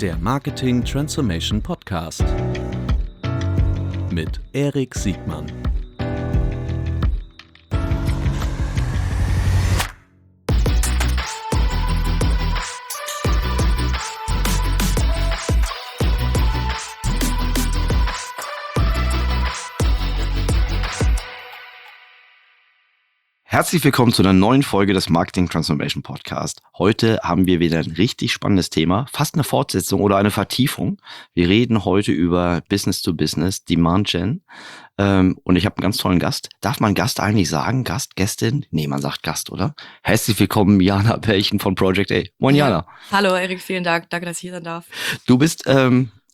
Der Marketing Transformation Podcast mit Erik Siegmann. Herzlich willkommen zu einer neuen Folge des Marketing Transformation Podcast. Heute haben wir wieder ein richtig spannendes Thema, fast eine Fortsetzung oder eine Vertiefung. Wir reden heute über Business-to-Business, Demand Gen. Und ich habe einen ganz tollen Gast. Darf man Gast eigentlich sagen? Gast, Gästin? Nee, man sagt Gast, oder? Herzlich willkommen, Jana Pärchen von Project A. Moin, Jana. Hallo, Erik, vielen Dank. Danke, dass ich hier sein darf. Bist du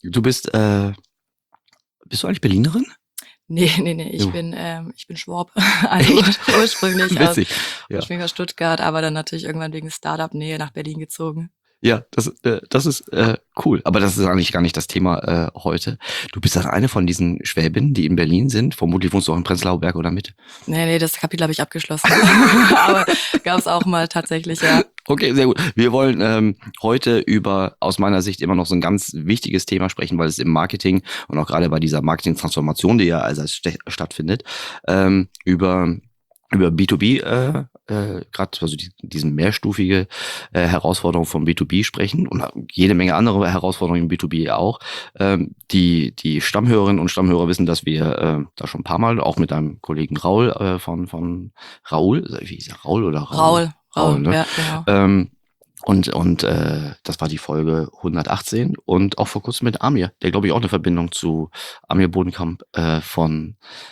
eigentlich Berlinerin? Nee. Ich bin Schwab. Also ursprünglich aus Stuttgart, aber dann natürlich irgendwann wegen Startup-Nähe nach Berlin gezogen. Ja, das ist cool. Aber das ist eigentlich gar nicht das Thema heute. Du bist dann eine von diesen Schwäbinnen, die in Berlin sind. Vermutlich wohnst du auch in Prenzlauer Berg oder Mitte. Nee, das Kapitel habe ich abgeschlossen. Aber gab es auch mal tatsächlich, ja. Okay, sehr gut. Wir wollen heute über, aus meiner Sicht, immer noch so ein ganz wichtiges Thema sprechen, weil es im Marketing und auch gerade bei dieser Marketing-Transformation, die ja also stattfindet, über B2B, gerade also diesen mehrstufige Herausforderung von B2B sprechen und jede Menge andere Herausforderungen im B2B auch. Die Stammhörerinnen und Stammhörer wissen, dass wir da schon ein paar Mal, auch mit einem Kollegen Raul von Raul, wie hieß er, Raul oder Raul? Raul, ne? Ja, genau. Und das war die Folge 118 und auch vor kurzem mit Amir, der glaube ich auch eine Verbindung zu Amir Bodenkamp von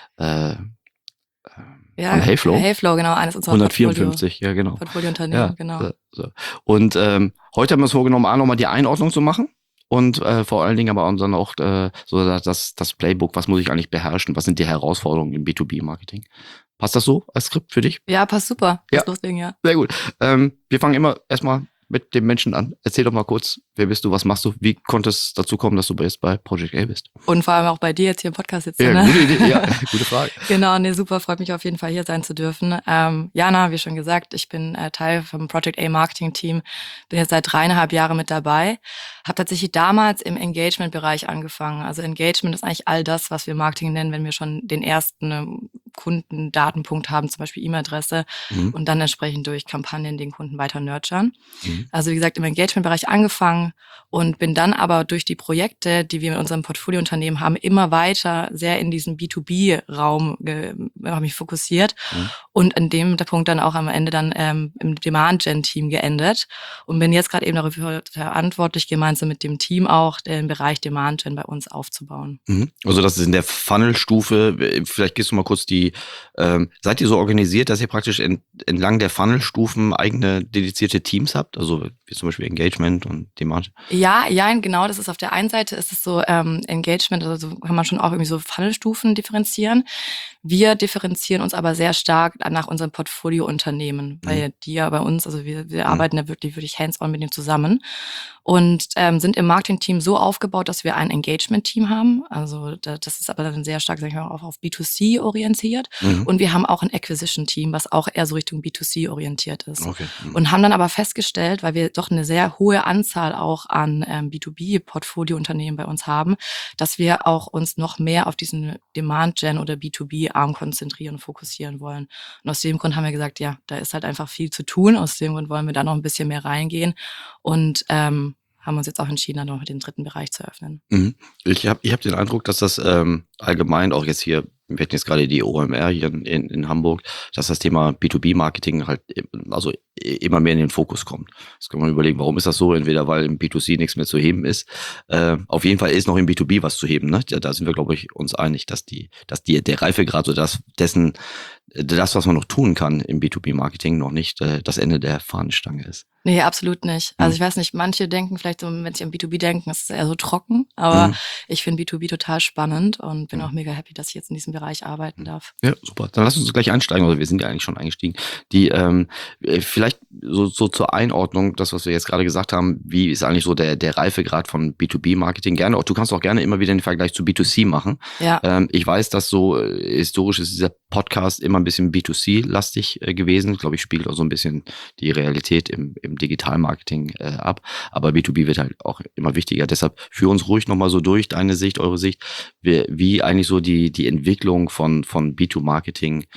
Hayflow. Hayflow, genau, eines unserer 154, ja genau. Portfoliounternehmen, ja, genau. So. Und heute haben wir uns vorgenommen, nochmal die Einordnung zu machen und vor allen Dingen aber dann auch so das Playbook, was muss ich eigentlich beherrschen, was sind die Herausforderungen im B2B-Marketing. Passt das so als Skript für dich? Ja, passt super. Ja. Loslegen, ja. Sehr gut. Wir fangen immer erstmal mit dem Menschen an. Erzähl doch mal kurz, wer bist du, was machst du? Wie konnte es dazu kommen, dass du jetzt bei Project A bist? Und vor allem auch bei dir jetzt hier im Podcast sitzt. Ja, ne? gute Idee, ja, gute Frage. Genau, nee, super, freut mich auf jeden Fall hier sein zu dürfen. Jana, wie schon gesagt, ich bin Teil vom Project A Marketing Team, bin jetzt seit 3,5 Jahren mit dabei, habe tatsächlich damals im Engagement-Bereich angefangen. Also Engagement ist eigentlich all das, was wir Marketing nennen, wenn wir schon den ersten Kundendatenpunkt haben, zum Beispiel E-Mail-Adresse und dann entsprechend durch Kampagnen den Kunden weiter nurturen. Also wie gesagt, im Engagement-Bereich angefangen und bin dann aber durch die Projekte, die wir mit unserem Portfoliounternehmen haben, immer weiter sehr in diesen B2B-Raum habe mich fokussiert und in dem Punkt dann auch am Ende dann im Demand-Gen-Team geendet und bin jetzt gerade eben dafür verantwortlich, gemeinsam mit dem Team auch den Bereich Demand-Gen bei uns aufzubauen. Also das ist in der Funnel-Stufe, vielleicht gehst du mal kurz seid ihr so organisiert, dass ihr praktisch entlang der Funnel-Stufen eigene dedizierte Teams habt? Also wie zum Beispiel Engagement und Demand? Ja, genau. Das ist auf der einen Seite ist es so Engagement, also kann man schon auch irgendwie so Funnelstufen differenzieren. Wir differenzieren uns aber sehr stark nach unserem Portfoliounternehmen, weil die ja bei uns, also wir arbeiten da wirklich hands-on mit denen zusammen und sind im Marketing-Team so aufgebaut, dass wir ein Engagement-Team haben. Also das ist aber dann sehr stark, sag ich mal, auch auf B2C orientiert. Und wir haben auch ein Acquisition-Team, was auch eher so Richtung B2C orientiert ist. Okay. Und haben dann aber festgestellt, weil wir doch eine sehr hohe Anzahl auch an B2B-Portfolio-Unternehmen bei uns haben, dass wir auch uns noch mehr auf diesen Demand-Gen oder B2B-Arm konzentrieren und fokussieren wollen. Und aus dem Grund haben wir gesagt, ja, da ist halt einfach viel zu tun. Aus dem Grund wollen wir da noch ein bisschen mehr reingehen und haben uns jetzt auch entschieden, dann noch den dritten Bereich zu öffnen. Ich hab den Eindruck, dass das allgemein auch jetzt hier, wir hatten jetzt gerade die OMR hier in Hamburg, dass das Thema B2B-Marketing halt also immer mehr in den Fokus kommt. Jetzt kann man überlegen, warum ist das so? Entweder weil im B2C nichts mehr zu heben ist. Auf jeden Fall ist noch im B2B was zu heben. Ne? Da sind wir, glaube ich, uns einig, dass der Reifegrad oder das, was man noch tun kann im B2B-Marketing, noch nicht das Ende der Fahnenstange ist. Nee, absolut nicht. Also ich weiß nicht, manche denken vielleicht so, wenn sie an B2B denken, ist es eher so trocken, aber ich finde B2B total spannend und bin auch mega happy, dass ich jetzt in diesem Bereich arbeiten darf. Ja, super. Dann lass uns gleich einsteigen, oder wir sind ja eigentlich schon eingestiegen. Vielleicht vielleicht so zur Einordnung, das, was wir jetzt gerade gesagt haben, wie ist eigentlich so der Reifegrad von B2B-Marketing? Du kannst auch gerne immer wieder den Vergleich zu B2C machen. Ja. Ich weiß, dass so historisch ist dieser Podcast immer ein bisschen B2C-lastig gewesen. Ich glaube, ich spiegelt auch so ein bisschen die Realität im Digital-Marketing ab. Aber B2B wird halt auch immer wichtiger. Deshalb führ uns ruhig nochmal so durch, deine Sicht, eure Sicht, wie eigentlich so die Entwicklung von B2B-Marketing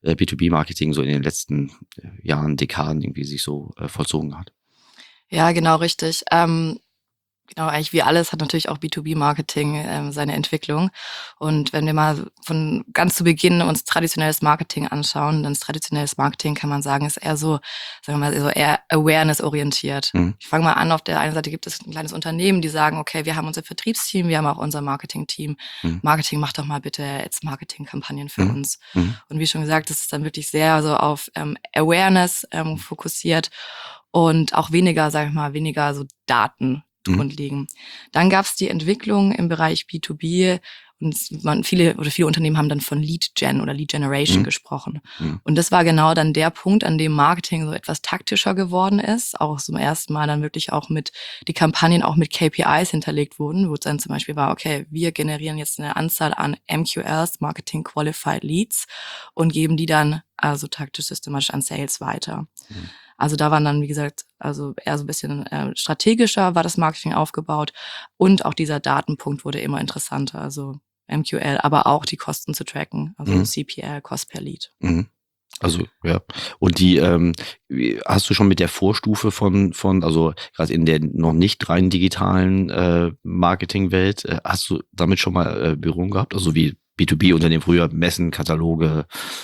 so in den letzten Jahren, Dekaden irgendwie sich so vollzogen hat. Ja, genau, richtig. Genau, eigentlich wie alles hat natürlich auch B2B-Marketing seine Entwicklung. Und wenn wir mal von ganz zu Beginn uns traditionelles Marketing anschauen, dann ist traditionelles Marketing, kann man sagen, ist eher so, sagen wir mal, so eher Awareness-orientiert. Ich fange mal an, auf der einen Seite gibt es ein kleines Unternehmen, die sagen, okay, wir haben unser Vertriebsteam, wir haben auch unser Marketing-Team. Marketing, macht doch mal bitte jetzt Marketing-Kampagnen für uns. Und wie schon gesagt, das ist dann wirklich sehr so auf Awareness fokussiert und auch weniger, sag ich mal, weniger so Daten grundlegend. Dann gab es die Entwicklung im Bereich B2B und viele Unternehmen haben dann von Lead Gen oder Lead Generation gesprochen. Und das war genau dann der Punkt, an dem Marketing so etwas taktischer geworden ist, auch zum ersten Mal dann wirklich auch die Kampagnen auch mit KPIs hinterlegt wurden, wo es dann zum Beispiel war, okay, wir generieren jetzt eine Anzahl an MQLs, Marketing Qualified Leads, und geben die dann also taktisch systematisch an Sales weiter. Also da waren dann, wie gesagt, also eher so ein bisschen strategischer war das Marketing aufgebaut, und auch dieser Datenpunkt wurde immer interessanter, also MQL, aber auch die Kosten zu tracken, also CPL, Cost per Lead. Also, ja. Und hast du schon mit der Vorstufe von also gerade in der noch nicht rein digitalen Marketingwelt, hast du damit schon mal Berührung gehabt? Also wie B2B-Unternehmen früher, Messen, Kataloge,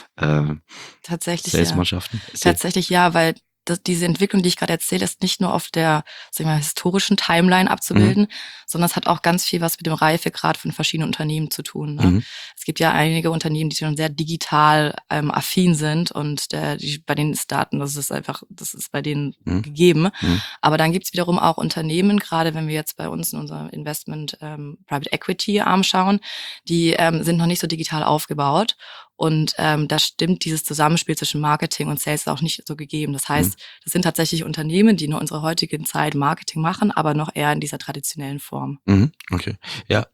Tatsächlich Salesmannschaften? Tatsächlich ja, weil diese Entwicklung, die ich gerade erzähle, ist nicht nur auf der, sagen wir mal, historischen Timeline abzubilden, sondern es hat auch ganz viel was mit dem Reifegrad von verschiedenen Unternehmen zu tun. Ne? Es gibt ja einige Unternehmen, die schon sehr digital affin sind, und bei denen ist Daten, das ist bei denen gegeben. Aber dann gibt es wiederum auch Unternehmen, gerade wenn wir jetzt bei uns in unserem Investment Private Equity Arm schauen, die sind noch nicht so digital aufgebaut. Und da stimmt dieses Zusammenspiel zwischen Marketing und Sales auch nicht so gegeben. Das heißt, das sind tatsächlich Unternehmen, die in unserer heutigen Zeit Marketing machen, aber noch eher in dieser traditionellen Form. Okay. Ja,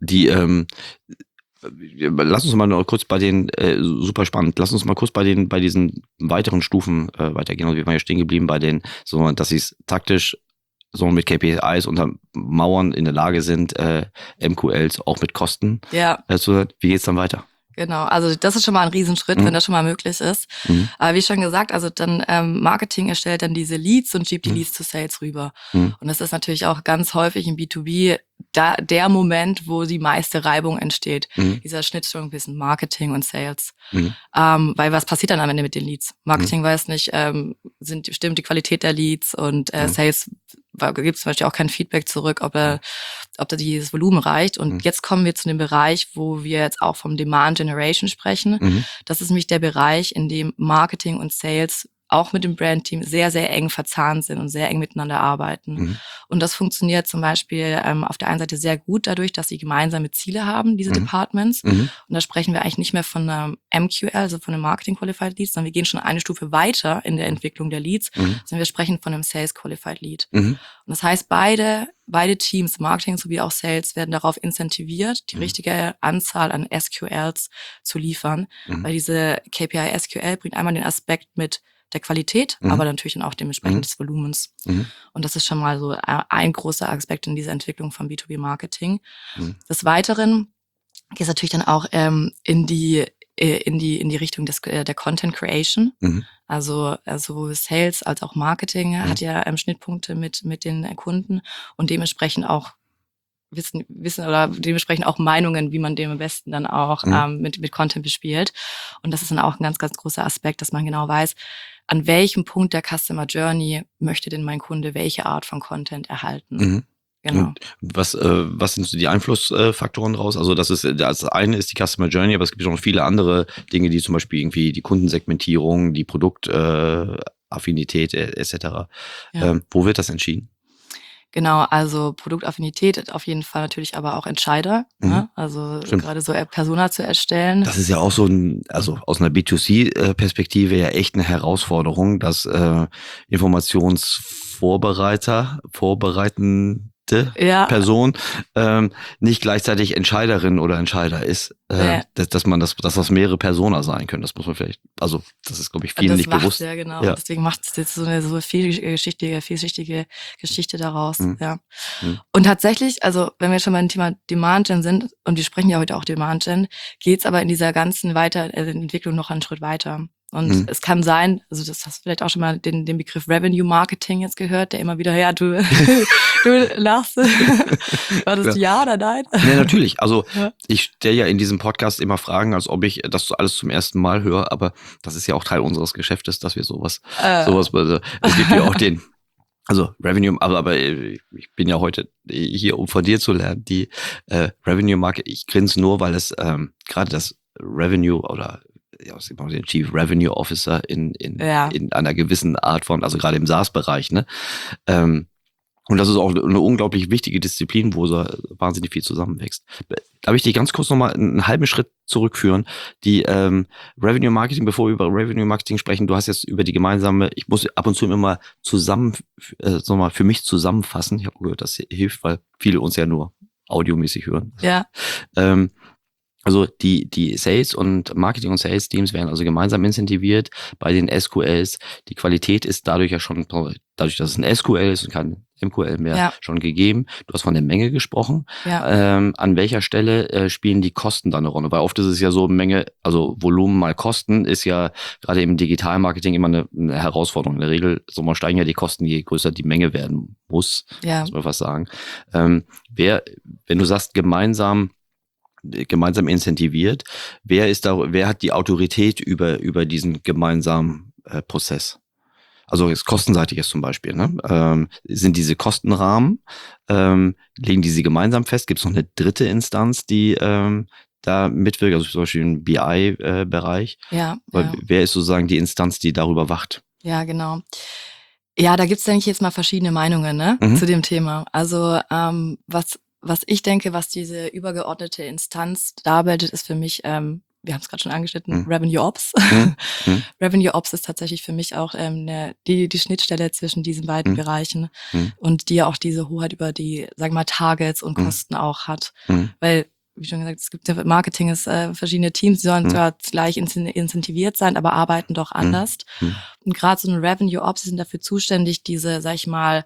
lass uns mal noch kurz bei den, super spannend, lass uns mal kurz bei diesen weiteren Stufen weitergehen. Also wir waren ja stehen geblieben bei den, so, dass sie es taktisch so mit KPIs untermauern in der Lage sind, MQLs auch mit Kosten. Ja. Wie geht's dann weiter? Genau, also das ist schon mal ein Riesenschritt, wenn das schon mal möglich ist. Aber wie schon gesagt, also dann Marketing erstellt dann diese Leads und schiebt die Leads zu Sales rüber. Und das ist natürlich auch ganz häufig im B2B der Moment, wo die meiste Reibung entsteht. Dieser Schnittstellung zwischen Marketing und Sales. Weil was passiert dann am Ende mit den Leads? Marketing weiß nicht, stimmt die Qualität der Leads, und Sales gibt zum Beispiel auch kein Feedback zurück, ob da dieses Volumen reicht. Und jetzt kommen wir zu dem Bereich, wo wir jetzt auch vom Demand Generation sprechen. Das ist nämlich der Bereich, in dem Marketing und Sales auch mit dem Brandteam sehr, sehr eng verzahnt sind und sehr eng miteinander arbeiten. Und das funktioniert zum Beispiel auf der einen Seite sehr gut dadurch, dass sie gemeinsame Ziele haben, diese Departments. Und da sprechen wir eigentlich nicht mehr von einem MQL, also von einem Marketing Qualified Lead, sondern wir gehen schon eine Stufe weiter in der Entwicklung der Leads, sondern wir sprechen von einem Sales Qualified Lead. Und das heißt, beide Teams, Marketing sowie auch Sales, werden darauf incentiviert, die richtige Anzahl an SQLs zu liefern, weil diese KPI SQL bringt einmal den Aspekt mit der Qualität, aber natürlich dann auch dementsprechend des Volumens. Und das ist schon mal so ein großer Aspekt in dieser Entwicklung von B2B-Marketing. Des Weiteren geht es natürlich dann auch in die Richtung der Content Creation. Also sowohl Sales als auch Marketing hat ja Schnittpunkte mit den Kunden und dementsprechend auch Wissen oder dementsprechend auch Meinungen, wie man dem am besten dann auch mit Content bespielt. Und das ist dann auch ein ganz, ganz großer Aspekt, dass man genau weiß, an welchem Punkt der Customer Journey möchte denn mein Kunde welche Art von Content erhalten. Genau. Und was sind so die Einflussfaktoren raus? Also das eine ist die Customer Journey, aber es gibt auch noch viele andere Dinge, die zum Beispiel irgendwie die Kundensegmentierung, die Produktaffinität etc. Ja. Wo wird das entschieden? Genau, also Produktaffinität ist auf jeden Fall natürlich aber auch Entscheider. Ne? Also Stimmt. gerade so Persona zu erstellen. Das ist ja auch so also aus einer B2C-Perspektive ja echt eine Herausforderung, dass vorbereitende Ja. Person nicht gleichzeitig Entscheiderin oder Entscheider ist, Nee. dass das mehrere Persona sein können. Das muss man vielleicht, also das ist, glaube ich, vielen nicht bewusst. Ja, genau. Ja. Deswegen macht es jetzt so eine so vielschichtige Geschichte daraus. Mhm. Ja. Mhm. Und tatsächlich, also wenn wir schon beim Thema Demand Gen sind, und wir sprechen ja heute auch Demand Gen, geht's aber in dieser ganzen Entwicklung noch einen Schritt weiter. Und es kann sein, also das hast du vielleicht auch schon mal den Begriff Revenue Marketing jetzt gehört, der immer wieder, ja, du lachst. War das ja oder nein? Ja, natürlich. Also Ja. ich stelle ja in diesem Podcast immer Fragen, als ob ich das alles zum ersten Mal höre, aber das ist ja auch Teil unseres Geschäftes, dass wir sowas, es gibt ja auch also Revenue, aber ich bin ja heute hier, um von dir zu lernen, die Revenue Market, ich grinse nur, weil es gerade das Revenue oder den Chief Revenue Officer in einer gewissen Art von, also gerade im SaaS-Bereich, ne? Und das ist auch eine unglaublich wichtige Disziplin, wo so wahnsinnig viel zusammenwächst. Darf ich dich ganz kurz nochmal einen halben Schritt zurückführen? Die Revenue Marketing, bevor wir über Revenue Marketing sprechen, du hast jetzt über die gemeinsame, ich muss ab und zu immer für mich zusammenfassen. Ich habe gehört, das hilft, weil viele uns ja nur audiomäßig hören. Ja. Also die Sales und Marketing und Sales Teams werden also gemeinsam incentiviert bei den SQLs. Die Qualität ist dadurch dass es ein SQL ist und kein MQL mehr, schon gegeben. Du hast von der Menge gesprochen. Ja. An welcher Stelle spielen die Kosten da eine Rolle? Weil oft ist es ja so, Menge, also Volumen mal Kosten ist ja gerade im Digitalmarketing immer eine Herausforderung. In der Regel steigen ja die Kosten, je größer die Menge werden muss, muss man fast sagen. Wenn du sagst, gemeinsam incentiviert, wer hat die Autorität über diesen gemeinsamen Prozess? Also jetzt kostenseitig ist zum Beispiel, ne? Sind diese Kostenrahmen, legen die sie gemeinsam fest? Gibt es noch eine dritte Instanz, die da mitwirkt, also zum Beispiel im BI-Bereich? Wer ist sozusagen die Instanz, die darüber wacht? Ja, genau. Ja, da gibt's, denke ich, jetzt mal verschiedene Meinungen, ne, zu dem Thema. Also was ich denke, was diese übergeordnete Instanz darbildet, ist für mich, wir haben es gerade schon angeschnitten, Revenue Ops. Revenue Ops ist tatsächlich für mich auch die Schnittstelle zwischen diesen beiden Bereichen und die ja auch diese Hoheit über die, sagen wir mal, Targets und Kosten auch hat. Weil, wie schon gesagt, es gibt ja Marketing, ist verschiedene Teams, die sollen zwar gleich incentiviert sein, aber arbeiten doch anders. Und gerade so ein Revenue Ops sind dafür zuständig, diese, sag ich mal,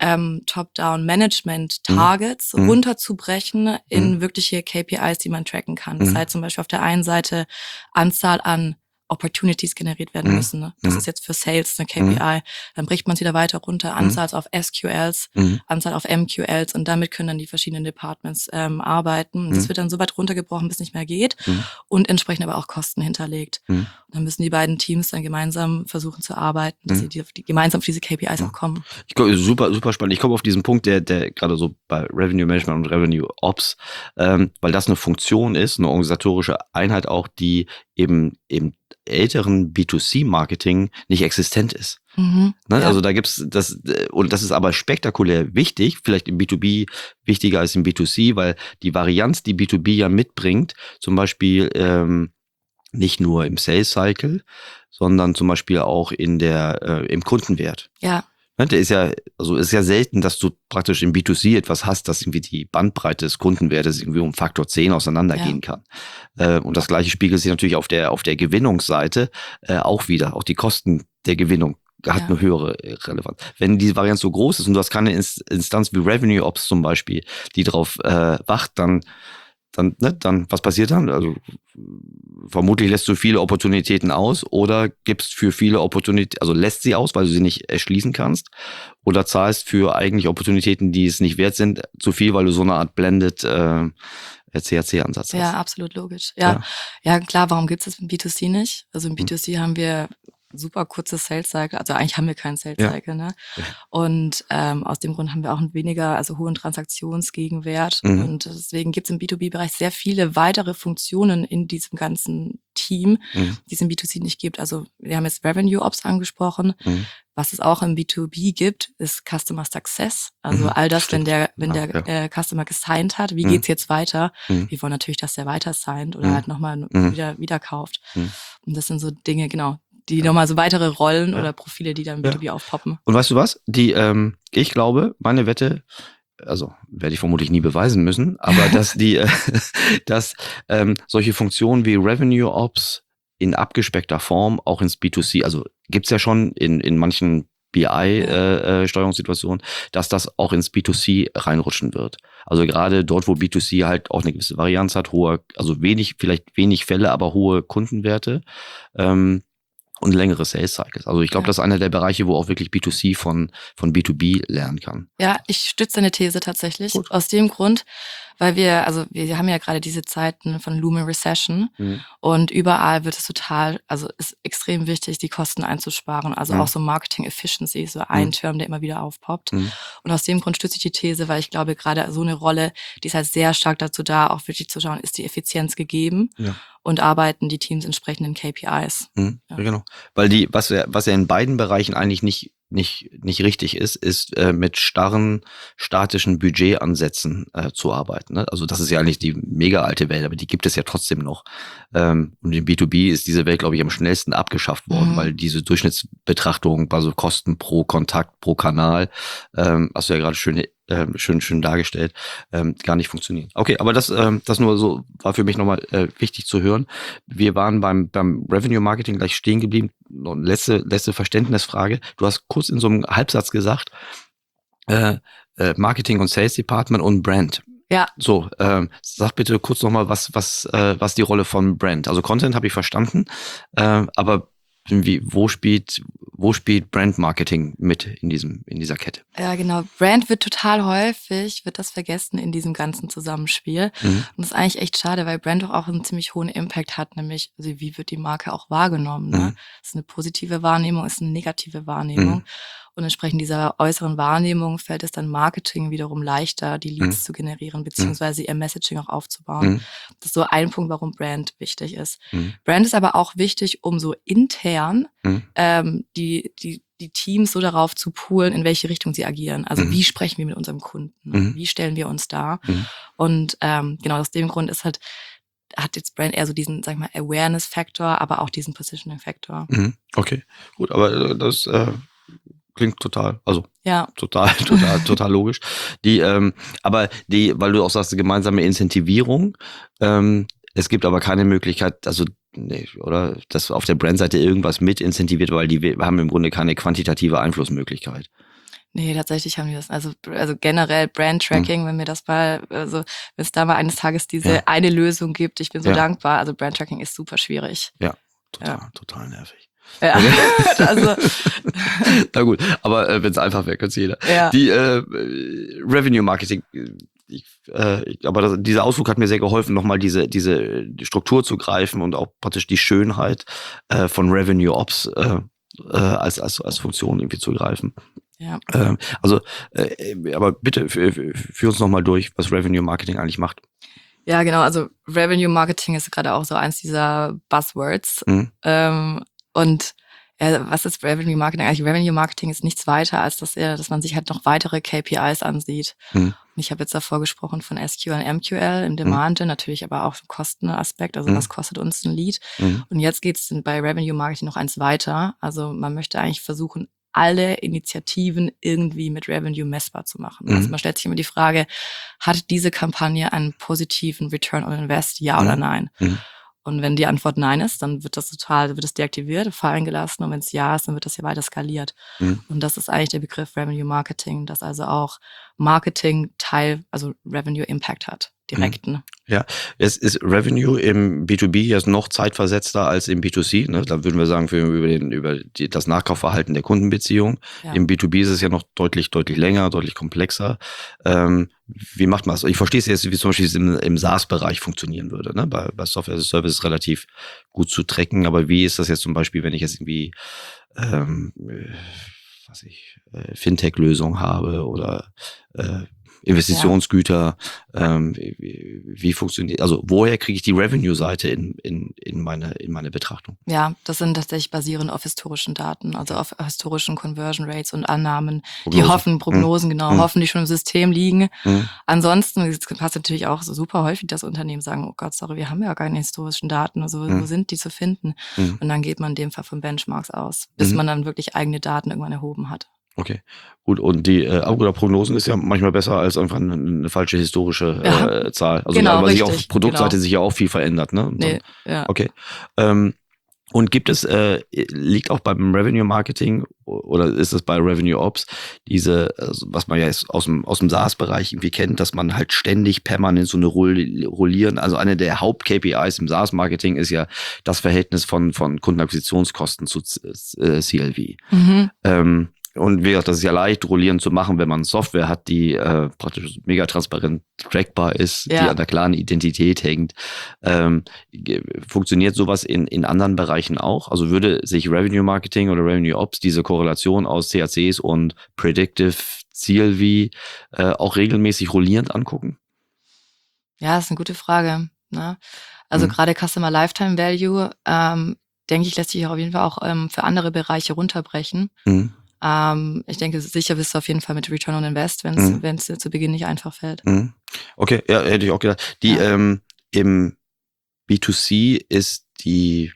Top-Down-Management-Targets runterzubrechen in wirkliche KPIs, die man tracken kann. Das heißt zum Beispiel auf der einen Seite Anzahl an Opportunities generiert werden müssen. Ne? Das ist jetzt für Sales eine KPI. Dann bricht man es wieder weiter runter. Anzahl auf SQLs, Anzahl auf MQLs und damit können dann die verschiedenen Departments arbeiten. Das wird dann so weit runtergebrochen, bis es nicht mehr geht und entsprechend aber auch Kosten hinterlegt. Und dann müssen die beiden Teams dann gemeinsam versuchen zu arbeiten, dass sie gemeinsam auf diese KPIs auch kommen. Super, super spannend. Ich komme auf diesen Punkt, der gerade so bei Revenue Management und Revenue Ops, weil das eine Funktion ist, eine organisatorische Einheit auch, die eben älteren B2C-Marketing nicht existent ist. Ne? Ja. Also da gibt's das, und das ist aber spektakulär wichtig, vielleicht im B2B wichtiger als im B2C, weil die Varianz, die B2B ja mitbringt, zum Beispiel nicht nur im Sales Cycle, sondern zum Beispiel auch im Kundenwert. Ja. Der ist ja selten, dass du praktisch im B2C etwas hast, dass irgendwie die Bandbreite des Kundenwertes irgendwie um Faktor 10 auseinandergehen kann. Und das Gleiche spiegelt sich natürlich auf der Gewinnungsseite auch wieder. Auch die Kosten der Gewinnung hat eine höhere Relevanz. Wenn die Varianz so groß ist und du hast keine Instanz wie Revenue Ops zum Beispiel, die drauf wacht, dann was passiert dann? Also vermutlich lässt du viele Opportunitäten aus oder gibst für viele Opportunitäten, also lässt sie aus, weil du sie nicht erschließen kannst, oder zahlst für eigentlich Opportunitäten, die es nicht wert sind, zu viel, weil du so eine Art blended CAC-Ansatz hast. Ja, absolut logisch. Ja, klar, warum gibt es das im B2C nicht? Also im B2C haben wir super kurzes Sales Cycle, also eigentlich haben wir keinen Sales Cycle, ne? Ja. Und aus dem Grund haben wir auch einen hohen Transaktionsgegenwert und deswegen gibt es im B2B-Bereich sehr viele weitere Funktionen in diesem ganzen Team, die es im B2C nicht gibt. Also wir haben jetzt Revenue Ops angesprochen. Was es auch im B2B gibt, ist Customer Success. Also all das, Stimmt. wenn der Customer gesigned hat, wie geht's jetzt weiter? Wir wollen natürlich, dass der weiter signed oder halt nochmal wieder kauft. Und das sind so Dinge, genau, die nochmal so weitere Rollen oder Profile, die dann im B2B aufpoppen. Und weißt du was? Ich glaube, meine Wette, also werde ich vermutlich nie beweisen müssen, aber dass solche Funktionen wie Revenue Ops in abgespeckter Form auch ins B2C, also gibt's ja schon in manchen BI-Steuerungssituationen, dass das auch ins B2C reinrutschen wird. Also gerade dort, wo B2C halt auch eine gewisse Varianz hat, vielleicht wenig Fälle, aber hohe Kundenwerte, und längere Sales Cycles. Also ich glaube, das ist einer der Bereiche, wo auch wirklich B2C von B2B lernen kann. Ja, ich stütze deine These tatsächlich. Gut. Aus dem Grund, weil wir haben ja gerade diese Zeiten von Looming Recession und überall wird es ist extrem wichtig, die Kosten einzusparen. Also auch so Marketing Efficiency, so ein Term, der immer wieder aufpoppt. Und aus dem Grund stütze ich die These, weil ich glaube, gerade so eine Rolle, die ist halt sehr stark dazu da, auch wirklich zu schauen, ist die Effizienz gegeben? Ja. Und arbeiten die Teams entsprechend in KPIs. Ja, genau. Weil was ja in beiden Bereichen eigentlich nicht richtig ist mit statischen Budgetansätzen zu arbeiten. Ne? Also das ist ja eigentlich die mega alte Welt, aber die gibt es ja trotzdem noch. Und im B2B ist diese Welt, glaube ich, am schnellsten abgeschafft worden, weil diese Durchschnittsbetrachtung, also Kosten pro Kontakt, pro Kanal, hast du ja gerade schön dargestellt, gar nicht funktionieren. Okay, aber das nur so war für mich nochmal wichtig zu hören. Wir waren beim Revenue Marketing gleich stehen geblieben. Noch eine letzte Verständnisfrage. Du hast kurz in so einem Halbsatz gesagt, Marketing und Sales Department und Brand. Ja. So, sag bitte kurz nochmal, was die Rolle von Brand. Also Content habe ich verstanden, aber wo spielt Brand Marketing mit in dieser Kette? Ja, genau. Brand wird das vergessen in diesem ganzen Zusammenspiel. Und das ist eigentlich echt schade, weil Brand doch auch einen ziemlich hohen Impact hat, nämlich, also wie wird die Marke auch wahrgenommen, ne? Ist eine positive Wahrnehmung, ist eine negative Wahrnehmung. Und entsprechend dieser äußeren Wahrnehmung fällt es dann Marketing wiederum leichter, die Leads zu generieren, beziehungsweise ihr Messaging auch aufzubauen. Das ist so ein Punkt, warum Brand wichtig ist. Brand ist aber auch wichtig, um so intern die Teams so darauf zu poolen, in welche Richtung sie agieren. Also wie sprechen wir mit unserem Kunden? Wie stellen wir uns dar? Und genau aus dem Grund hat jetzt Brand eher so diesen, sag ich mal, Awareness-Faktor, aber auch diesen Positioning-Faktor. Okay, gut, aber das klingt total logisch. Weil du auch sagst, gemeinsame Incentivierung, es gibt aber keine Möglichkeit, oder dass auf der Brandseite irgendwas mit incentiviert, weil wir haben im Grunde keine quantitative Einflussmöglichkeit. Nee, tatsächlich haben die das. Also generell Brand-Tracking, wenn es da mal eines Tages diese eine Lösung gibt, ich bin so dankbar. Also Brand-Tracking ist super schwierig. Ja, total nervig. Ja, also. Na gut, aber wenn es einfach wäre, könnte es jeder. Ja. Die Revenue Marketing, aber dieser Ausflug hat mir sehr geholfen, nochmal diese Struktur zu greifen und auch praktisch die Schönheit von Revenue Ops als Funktion irgendwie zu greifen. Ja. Aber bitte führ uns nochmal durch, was Revenue Marketing eigentlich macht. Ja, genau. Also Revenue Marketing ist gerade auch so eins dieser Buzzwords. Und was ist Revenue Marketing? Eigentlich Revenue Marketing ist nichts weiter, als dass man sich halt noch weitere KPIs ansieht. Und ich habe jetzt davor gesprochen von SQL und MQL im Demand, natürlich aber auch Kostenaspekt, also was kostet uns ein Lead. Und jetzt geht's bei Revenue Marketing noch eins weiter. Also man möchte eigentlich versuchen, alle Initiativen irgendwie mit Revenue messbar zu machen. Also man stellt sich immer die Frage, hat diese Kampagne einen positiven Return on Invest, ja oder nein? Und wenn die Antwort nein ist, dann wird das deaktiviert, fallen gelassen. Und wenn es ja ist, dann wird das ja weiter skaliert. Und das ist eigentlich der Begriff Revenue Marketing, dass also auch Marketing also Revenue Impact hat, direkten. Ja, es ist Revenue im B2B jetzt noch zeitversetzter als im B2C. Ne? Da würden wir sagen, über das Nachkaufverhalten der Kundenbeziehung. Ja. Im B2B ist es ja noch deutlich länger, deutlich komplexer. Wie macht man das? Ich verstehe es jetzt, wie zum Beispiel es im SaaS-Bereich funktionieren würde. Ne? Bei Software as a Service ist es relativ gut zu tracken, aber wie ist das jetzt zum Beispiel, wenn ich jetzt irgendwie Fintech-Lösung habe oder Investitionsgüter, wie funktioniert, also woher kriege ich die Revenue-Seite in meine Betrachtung? Ja, das sind tatsächlich basierend auf historischen Daten, also auf historischen Conversion Rates und Annahmen, Prognosen, genau, hoffen, die schon im System liegen. Ansonsten, es passt natürlich auch so super häufig, dass Unternehmen sagen, oh Gott, sorry, wir haben ja keine historischen Daten, also wo sind die zu finden? Und dann geht man in dem Fall von Benchmarks aus, bis man dann wirklich eigene Daten irgendwann erhoben hat. Okay, gut. Und die Prognosen ist ja manchmal besser als einfach eine falsche historische Zahl. Also genau, weil sich richtig, auf Produktseite sich ja auch viel verändert, ne? Und Nee, dann, ja. okay. Und gibt es, liegt auch beim Revenue Marketing oder ist es bei Revenue Ops also was man ja jetzt aus dem SaaS-Bereich irgendwie kennt, dass man halt ständig permanent so eine Rollieren, also eine der Haupt-KPIs im SaaS-Marketing ist ja das Verhältnis von Kundenakquisitionskosten zu CLV. Und wie gesagt, das ist ja leicht, rollierend zu machen, wenn man Software hat, die praktisch mega transparent trackbar ist, die an der klaren Identität hängt. Funktioniert sowas in anderen Bereichen auch? Also würde sich Revenue Marketing oder Revenue Ops diese Korrelation aus CACs und Predictive CLV auch regelmäßig rollierend angucken? Ja, ist eine gute Frage, ne? Also gerade Customer Lifetime Value, denke ich, lässt sich auf jeden Fall auch für andere Bereiche runterbrechen. Ich denke, sicher bist du auf jeden Fall mit Return on Invest, wenn es dir zu Beginn nicht einfach fällt. Okay, ja, hätte ich auch gedacht. Im B2C ist die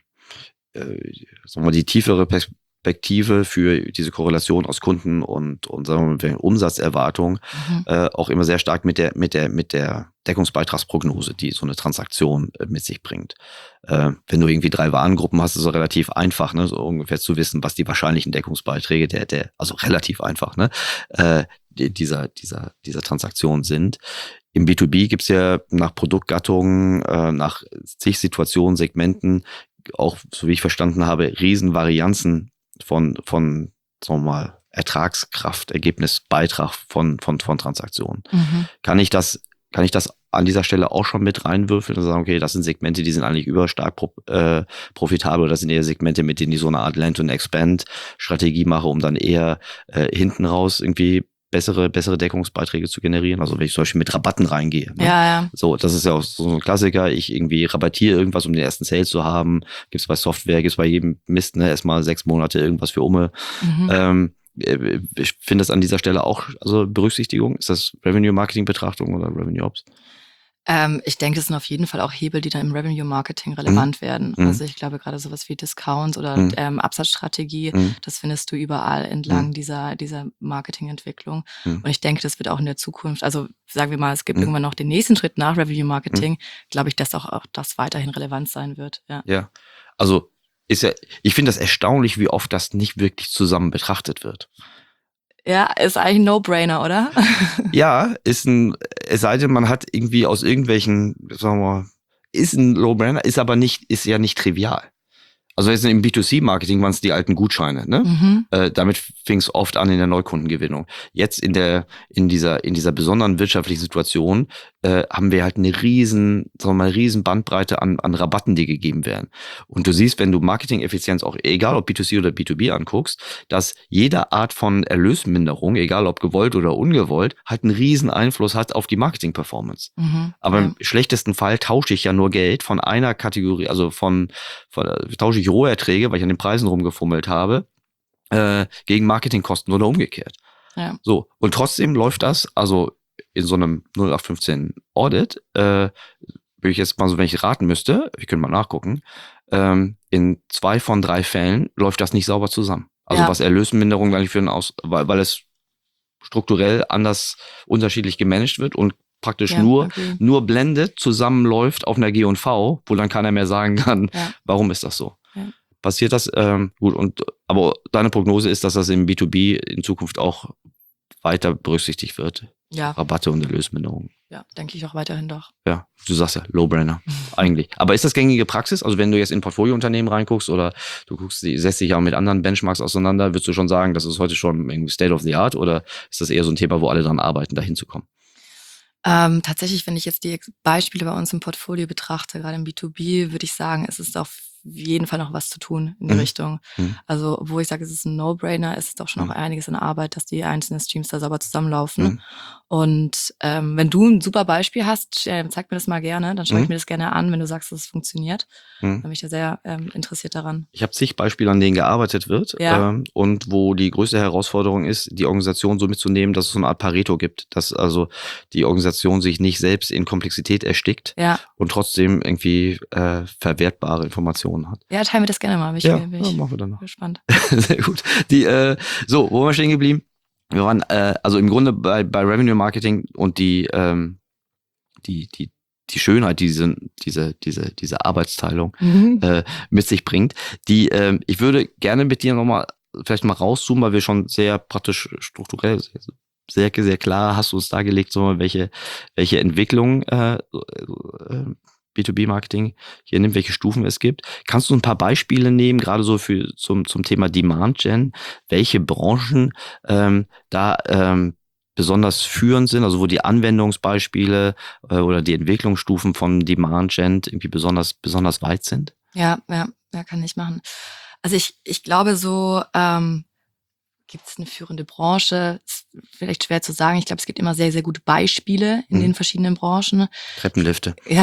tiefere Perspektive für diese Korrelation aus Kunden und sagen wir mal, Umsatzerwartung auch immer sehr stark mit der Deckungsbeitragsprognose, die so eine Transaktion mit sich bringt. Wenn du irgendwie 3 Warengruppen hast, ist es relativ einfach, ne, so ungefähr zu wissen, was die wahrscheinlichen Deckungsbeiträge also relativ einfach, ne, dieser Transaktion sind. Im B2B gibt's ja nach Produktgattungen, nach zig Situationen, Segmenten, auch, so wie ich verstanden habe, Riesenvarianzen von sagen wir mal, Ertragskraft, Ergebnis, Beitrag von Transaktionen. Kann ich das an dieser Stelle auch schon mit reinwürfeln und sagen, okay, das sind Segmente, die sind eigentlich überstark profitabel, das sind eher Segmente, mit denen ich so eine Art Land-and-Expand-Strategie mache, um dann eher hinten raus irgendwie bessere Deckungsbeiträge zu generieren. Also wenn ich zum Beispiel mit Rabatten reingehe. Ne? Ja. So, das ist ja auch so ein Klassiker. Ich irgendwie rabattiere irgendwas, um den ersten Sale zu haben. Gibt's bei Software, gibt's bei jedem Mist, ne, erstmal 6 Monate irgendwas für Ich finde das an dieser Stelle auch, also Berücksichtigung. Ist das Revenue Marketing Betrachtung oder Revenue Ops? Ich denke, es sind auf jeden Fall auch Hebel, die dann im Revenue Marketing relevant werden. Also ich glaube, gerade sowas wie Discounts oder Absatzstrategie, das findest du überall entlang dieser Marketingentwicklung. Und ich denke, das wird auch in der Zukunft, also sagen wir mal, es gibt irgendwann noch den nächsten Schritt nach Revenue Marketing, glaube ich, dass auch das weiterhin relevant sein wird. Ja, also ich finde das erstaunlich, wie oft das nicht wirklich zusammen betrachtet wird. Ja, ist eigentlich ein No-Brainer, oder? Ja, es sei denn, man hat irgendwie aus irgendwelchen, sagen wir mal, ist ein No-Brainer, ist ja nicht trivial. Also jetzt im B2C-Marketing waren es die alten Gutscheine, ne? Damit fing es oft an in der Neukundengewinnung. Jetzt in dieser besonderen wirtschaftlichen Situation haben wir halt eine riesen Bandbreite an Rabatten, die gegeben werden. Und du siehst, wenn du Marketing-Effizienz auch, egal ob B2C oder B2B anguckst, dass jede Art von Erlösminderung, egal ob gewollt oder ungewollt, halt einen riesen Einfluss hat auf die Marketing-Performance. Aber im schlechtesten Fall tausche ich ja nur Geld von einer Kategorie, also tausche ich Roherträge, weil ich an den Preisen rumgefummelt habe, gegen Marketingkosten oder umgekehrt. Ja. So, und trotzdem läuft das, also in so einem 0815 Audit, würde ich jetzt mal so, wenn ich raten müsste, wir können mal nachgucken, in 2 von 3 Fällen läuft das nicht sauber zusammen. Also was Erlösminderung eigentlich weil es strukturell anders unterschiedlich gemanagt wird und praktisch nur blendet zusammenläuft auf einer G&V, wo dann keiner mehr sagen kann, warum ist das so? Passiert das? Gut, aber deine Prognose ist, dass das im B2B in Zukunft auch weiter berücksichtigt wird? Ja. Rabatte und Erlösminderung. Ja, denke ich auch weiterhin doch. Ja, du sagst ja, Low-Brainer, eigentlich. Aber ist das gängige Praxis? Also wenn du jetzt in Portfoliounternehmen reinguckst oder setzt dich ja mit anderen Benchmarks auseinander, würdest du schon sagen, das ist heute schon irgendwie State of the Art oder ist das eher so ein Thema, wo alle dran arbeiten, da hinzukommen? Tatsächlich, wenn ich jetzt die Beispiele bei uns im Portfolio betrachte, gerade im B2B, würde ich sagen, es ist auf jeden Fall noch was zu tun in die Richtung. Also, wo ich sage, es ist ein No-Brainer, ist es doch schon noch einiges in Arbeit, dass die einzelnen Streams da sauber zusammenlaufen. Und wenn du ein super Beispiel hast, zeig mir das mal gerne, dann schaue ich mir das gerne an, wenn du sagst, dass es funktioniert. Dann bin ich da sehr interessiert daran. Ich habe zig Beispiele, an denen gearbeitet wird und wo die größte Herausforderung ist, die Organisation so mitzunehmen, dass es so eine Art Pareto gibt, dass also die Organisation sich nicht selbst in Komplexität erstickt und trotzdem irgendwie verwertbare Informationen hat. Ja, teilen wir das gerne mal. Machen wir dann noch. Gespannt. Sehr gut. So, wo waren wir stehen geblieben? Wir waren also im Grunde bei Revenue Marketing und die Schönheit, diese Arbeitsteilung mit sich bringt. Ich würde gerne mit dir nochmal vielleicht mal rauszoomen, weil wir schon sehr praktisch strukturell, sehr, sehr klar hast du uns dargelegt, so welche Entwicklung B2B-Marketing hier nimmt, welche Stufen es gibt. Kannst du ein paar Beispiele nehmen, gerade so zum Thema Demand Gen, welche Branchen besonders führend sind, also wo die Anwendungsbeispiele oder die Entwicklungsstufen von Demand Gen irgendwie besonders weit sind? Ja, kann ich machen. Also ich glaube so, gibt es eine führende Branche? Ist vielleicht schwer zu sagen. Ich glaube, es gibt immer sehr, sehr gute Beispiele in den verschiedenen Branchen. Treppenlifte. Ja,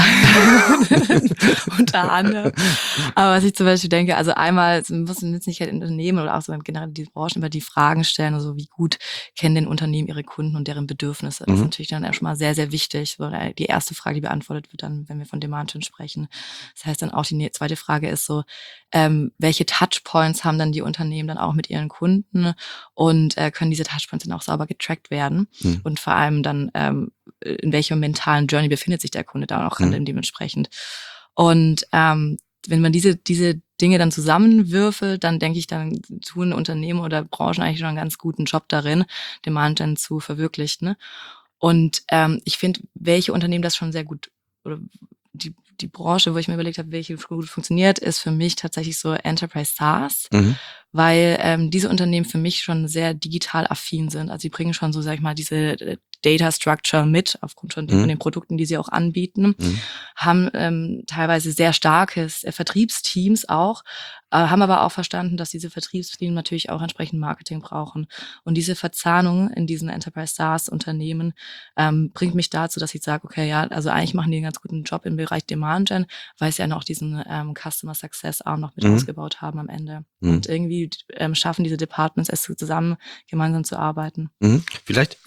unter anderem. Aber was ich zum Beispiel denke, also einmal müssen jetzt nicht halt in Unternehmen oder auch so generell die Branchen über die Fragen stellen, also wie gut kennen denn Unternehmen ihre Kunden und deren Bedürfnisse. Das ist natürlich dann schon mal sehr, sehr wichtig. So, die erste Frage, die beantwortet wird dann, wenn wir von Demand Gen sprechen. Das heißt dann auch, die zweite Frage ist so, welche Touchpoints haben dann die Unternehmen dann auch mit ihren Kunden und können diese Touchpoints dann auch sauber getrackt werden und vor allem dann in welcher mentalen Journey befindet sich der Kunde da auch dementsprechend. Und wenn man diese Dinge dann zusammenwürfelt, dann denke ich, dann tun Unternehmen oder Branchen eigentlich schon einen ganz guten Job darin, Demand Gen zu verwirklichen. Und ich finde, welche Unternehmen das schon sehr gut oder die Branche, wo ich mir überlegt habe, welche gut funktioniert, ist für mich tatsächlich so Enterprise SaaS, weil diese Unternehmen für mich schon sehr digital affin sind. Also sie bringen schon so, sag ich mal, diese Data Structure mit, aufgrund schon von den Produkten, die sie auch anbieten, haben teilweise sehr starkes Vertriebsteams auch, haben aber auch verstanden, dass diese Vertriebsteams natürlich auch entsprechend Marketing brauchen. Und diese Verzahnung in diesen Enterprise SaaS Unternehmen bringt mich dazu, dass ich sage, okay, ja, also eigentlich machen die einen ganz guten Job im Bereich Demand Gen, weil sie ja noch diesen Customer Success Arm noch mit ausgebaut haben am Ende. Und irgendwie schaffen diese Departments es zusammen, gemeinsam zu arbeiten. Vielleicht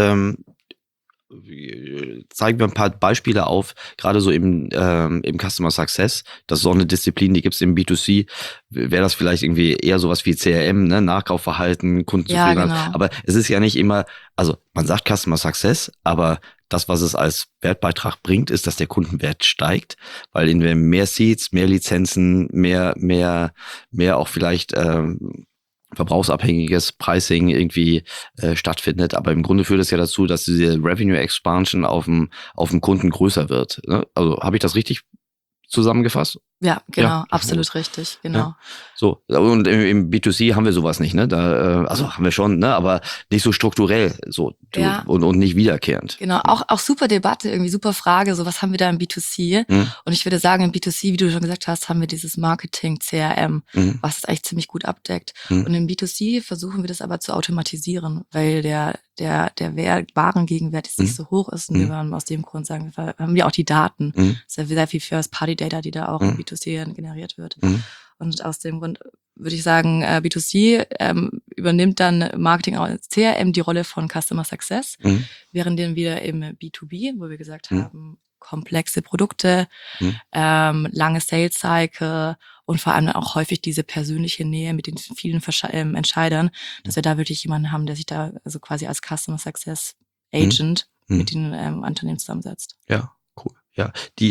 zeigen wir ein paar Beispiele auf, gerade so im Customer Success. Das ist so eine Disziplin, die gibt es im B2C. Wäre das vielleicht irgendwie eher sowas wie CRM, ne? Nachkaufverhalten, Kundenzufriedenheit. Ja, genau. Aber es ist ja nicht immer, also man sagt Customer Success, aber das, was es als Wertbeitrag bringt, ist, dass der Kundenwert steigt, weil in mehr Seats, mehr Lizenzen, mehr auch vielleicht verbrauchsabhängiges Pricing irgendwie stattfindet. Aber im Grunde führt es ja dazu, dass diese Revenue Expansion auf dem Kunden größer wird. Ne? Also habe ich das richtig zusammengefasst? Ja, genau, Ja, absolut richtig, genau. Ja. So, und im B2C haben wir sowas nicht, ne? Also haben wir schon, ne? Aber nicht so strukturell so und nicht wiederkehrend. Genau, auch super Debatte, irgendwie super Frage, so was haben wir da im B2C? Und ich würde sagen, im B2C, wie du schon gesagt hast, haben wir dieses Marketing, CRM, was es eigentlich ziemlich gut abdeckt. Und im B2C versuchen wir das aber zu automatisieren, weil der Warengegenwert jetzt nicht so hoch ist. Und wir werden aus dem Grund sagen, wir haben ja auch die Daten. Es ist ja sehr viel First-Party-Data, die da auch im B2C generiert wird. Und aus dem Grund würde ich sagen, B2C übernimmt dann Marketing als CRM die Rolle von Customer Success, während wir im B2B, wo wir gesagt haben, komplexe Produkte, lange Sales Cycle und vor allem auch häufig diese persönliche Nähe mit den vielen Entscheidern, dass wir da wirklich jemanden haben, der sich da also quasi als Customer Success Agent mit den Unternehmen zusammensetzt. Ja, cool. Ja,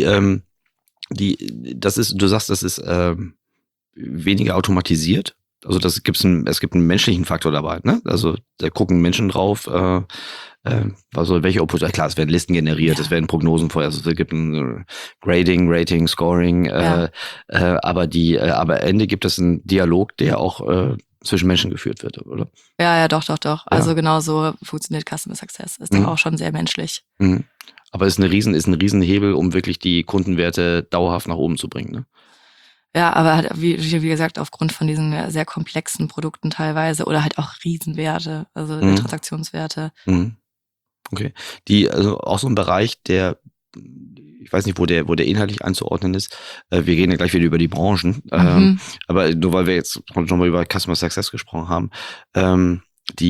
das ist, du sagst, das ist weniger automatisiert. Also es gibt einen menschlichen Faktor dabei, ne? Also da gucken Menschen drauf, welche Opposition, klar, es werden Listen generiert, es werden Prognosen vorher, also es gibt ein Grading, Rating, Scoring, aber am Ende gibt es einen Dialog, der auch zwischen Menschen geführt wird, oder? Ja, doch. Also genau so funktioniert Customer Success. Ist doch auch schon sehr menschlich. Aber ist ein Riesenhebel, um wirklich die Kundenwerte dauerhaft nach oben zu bringen, ne? Ja, aber halt, wie gesagt, aufgrund von diesen sehr komplexen Produkten teilweise oder halt auch Riesenwerte, also Transaktionswerte. Okay. Also auch so ein Bereich, ich weiß nicht, wo der inhaltlich einzuordnen ist. Wir reden ja gleich wieder über die Branchen. Aber nur weil wir jetzt nochmal über Customer Success gesprochen haben,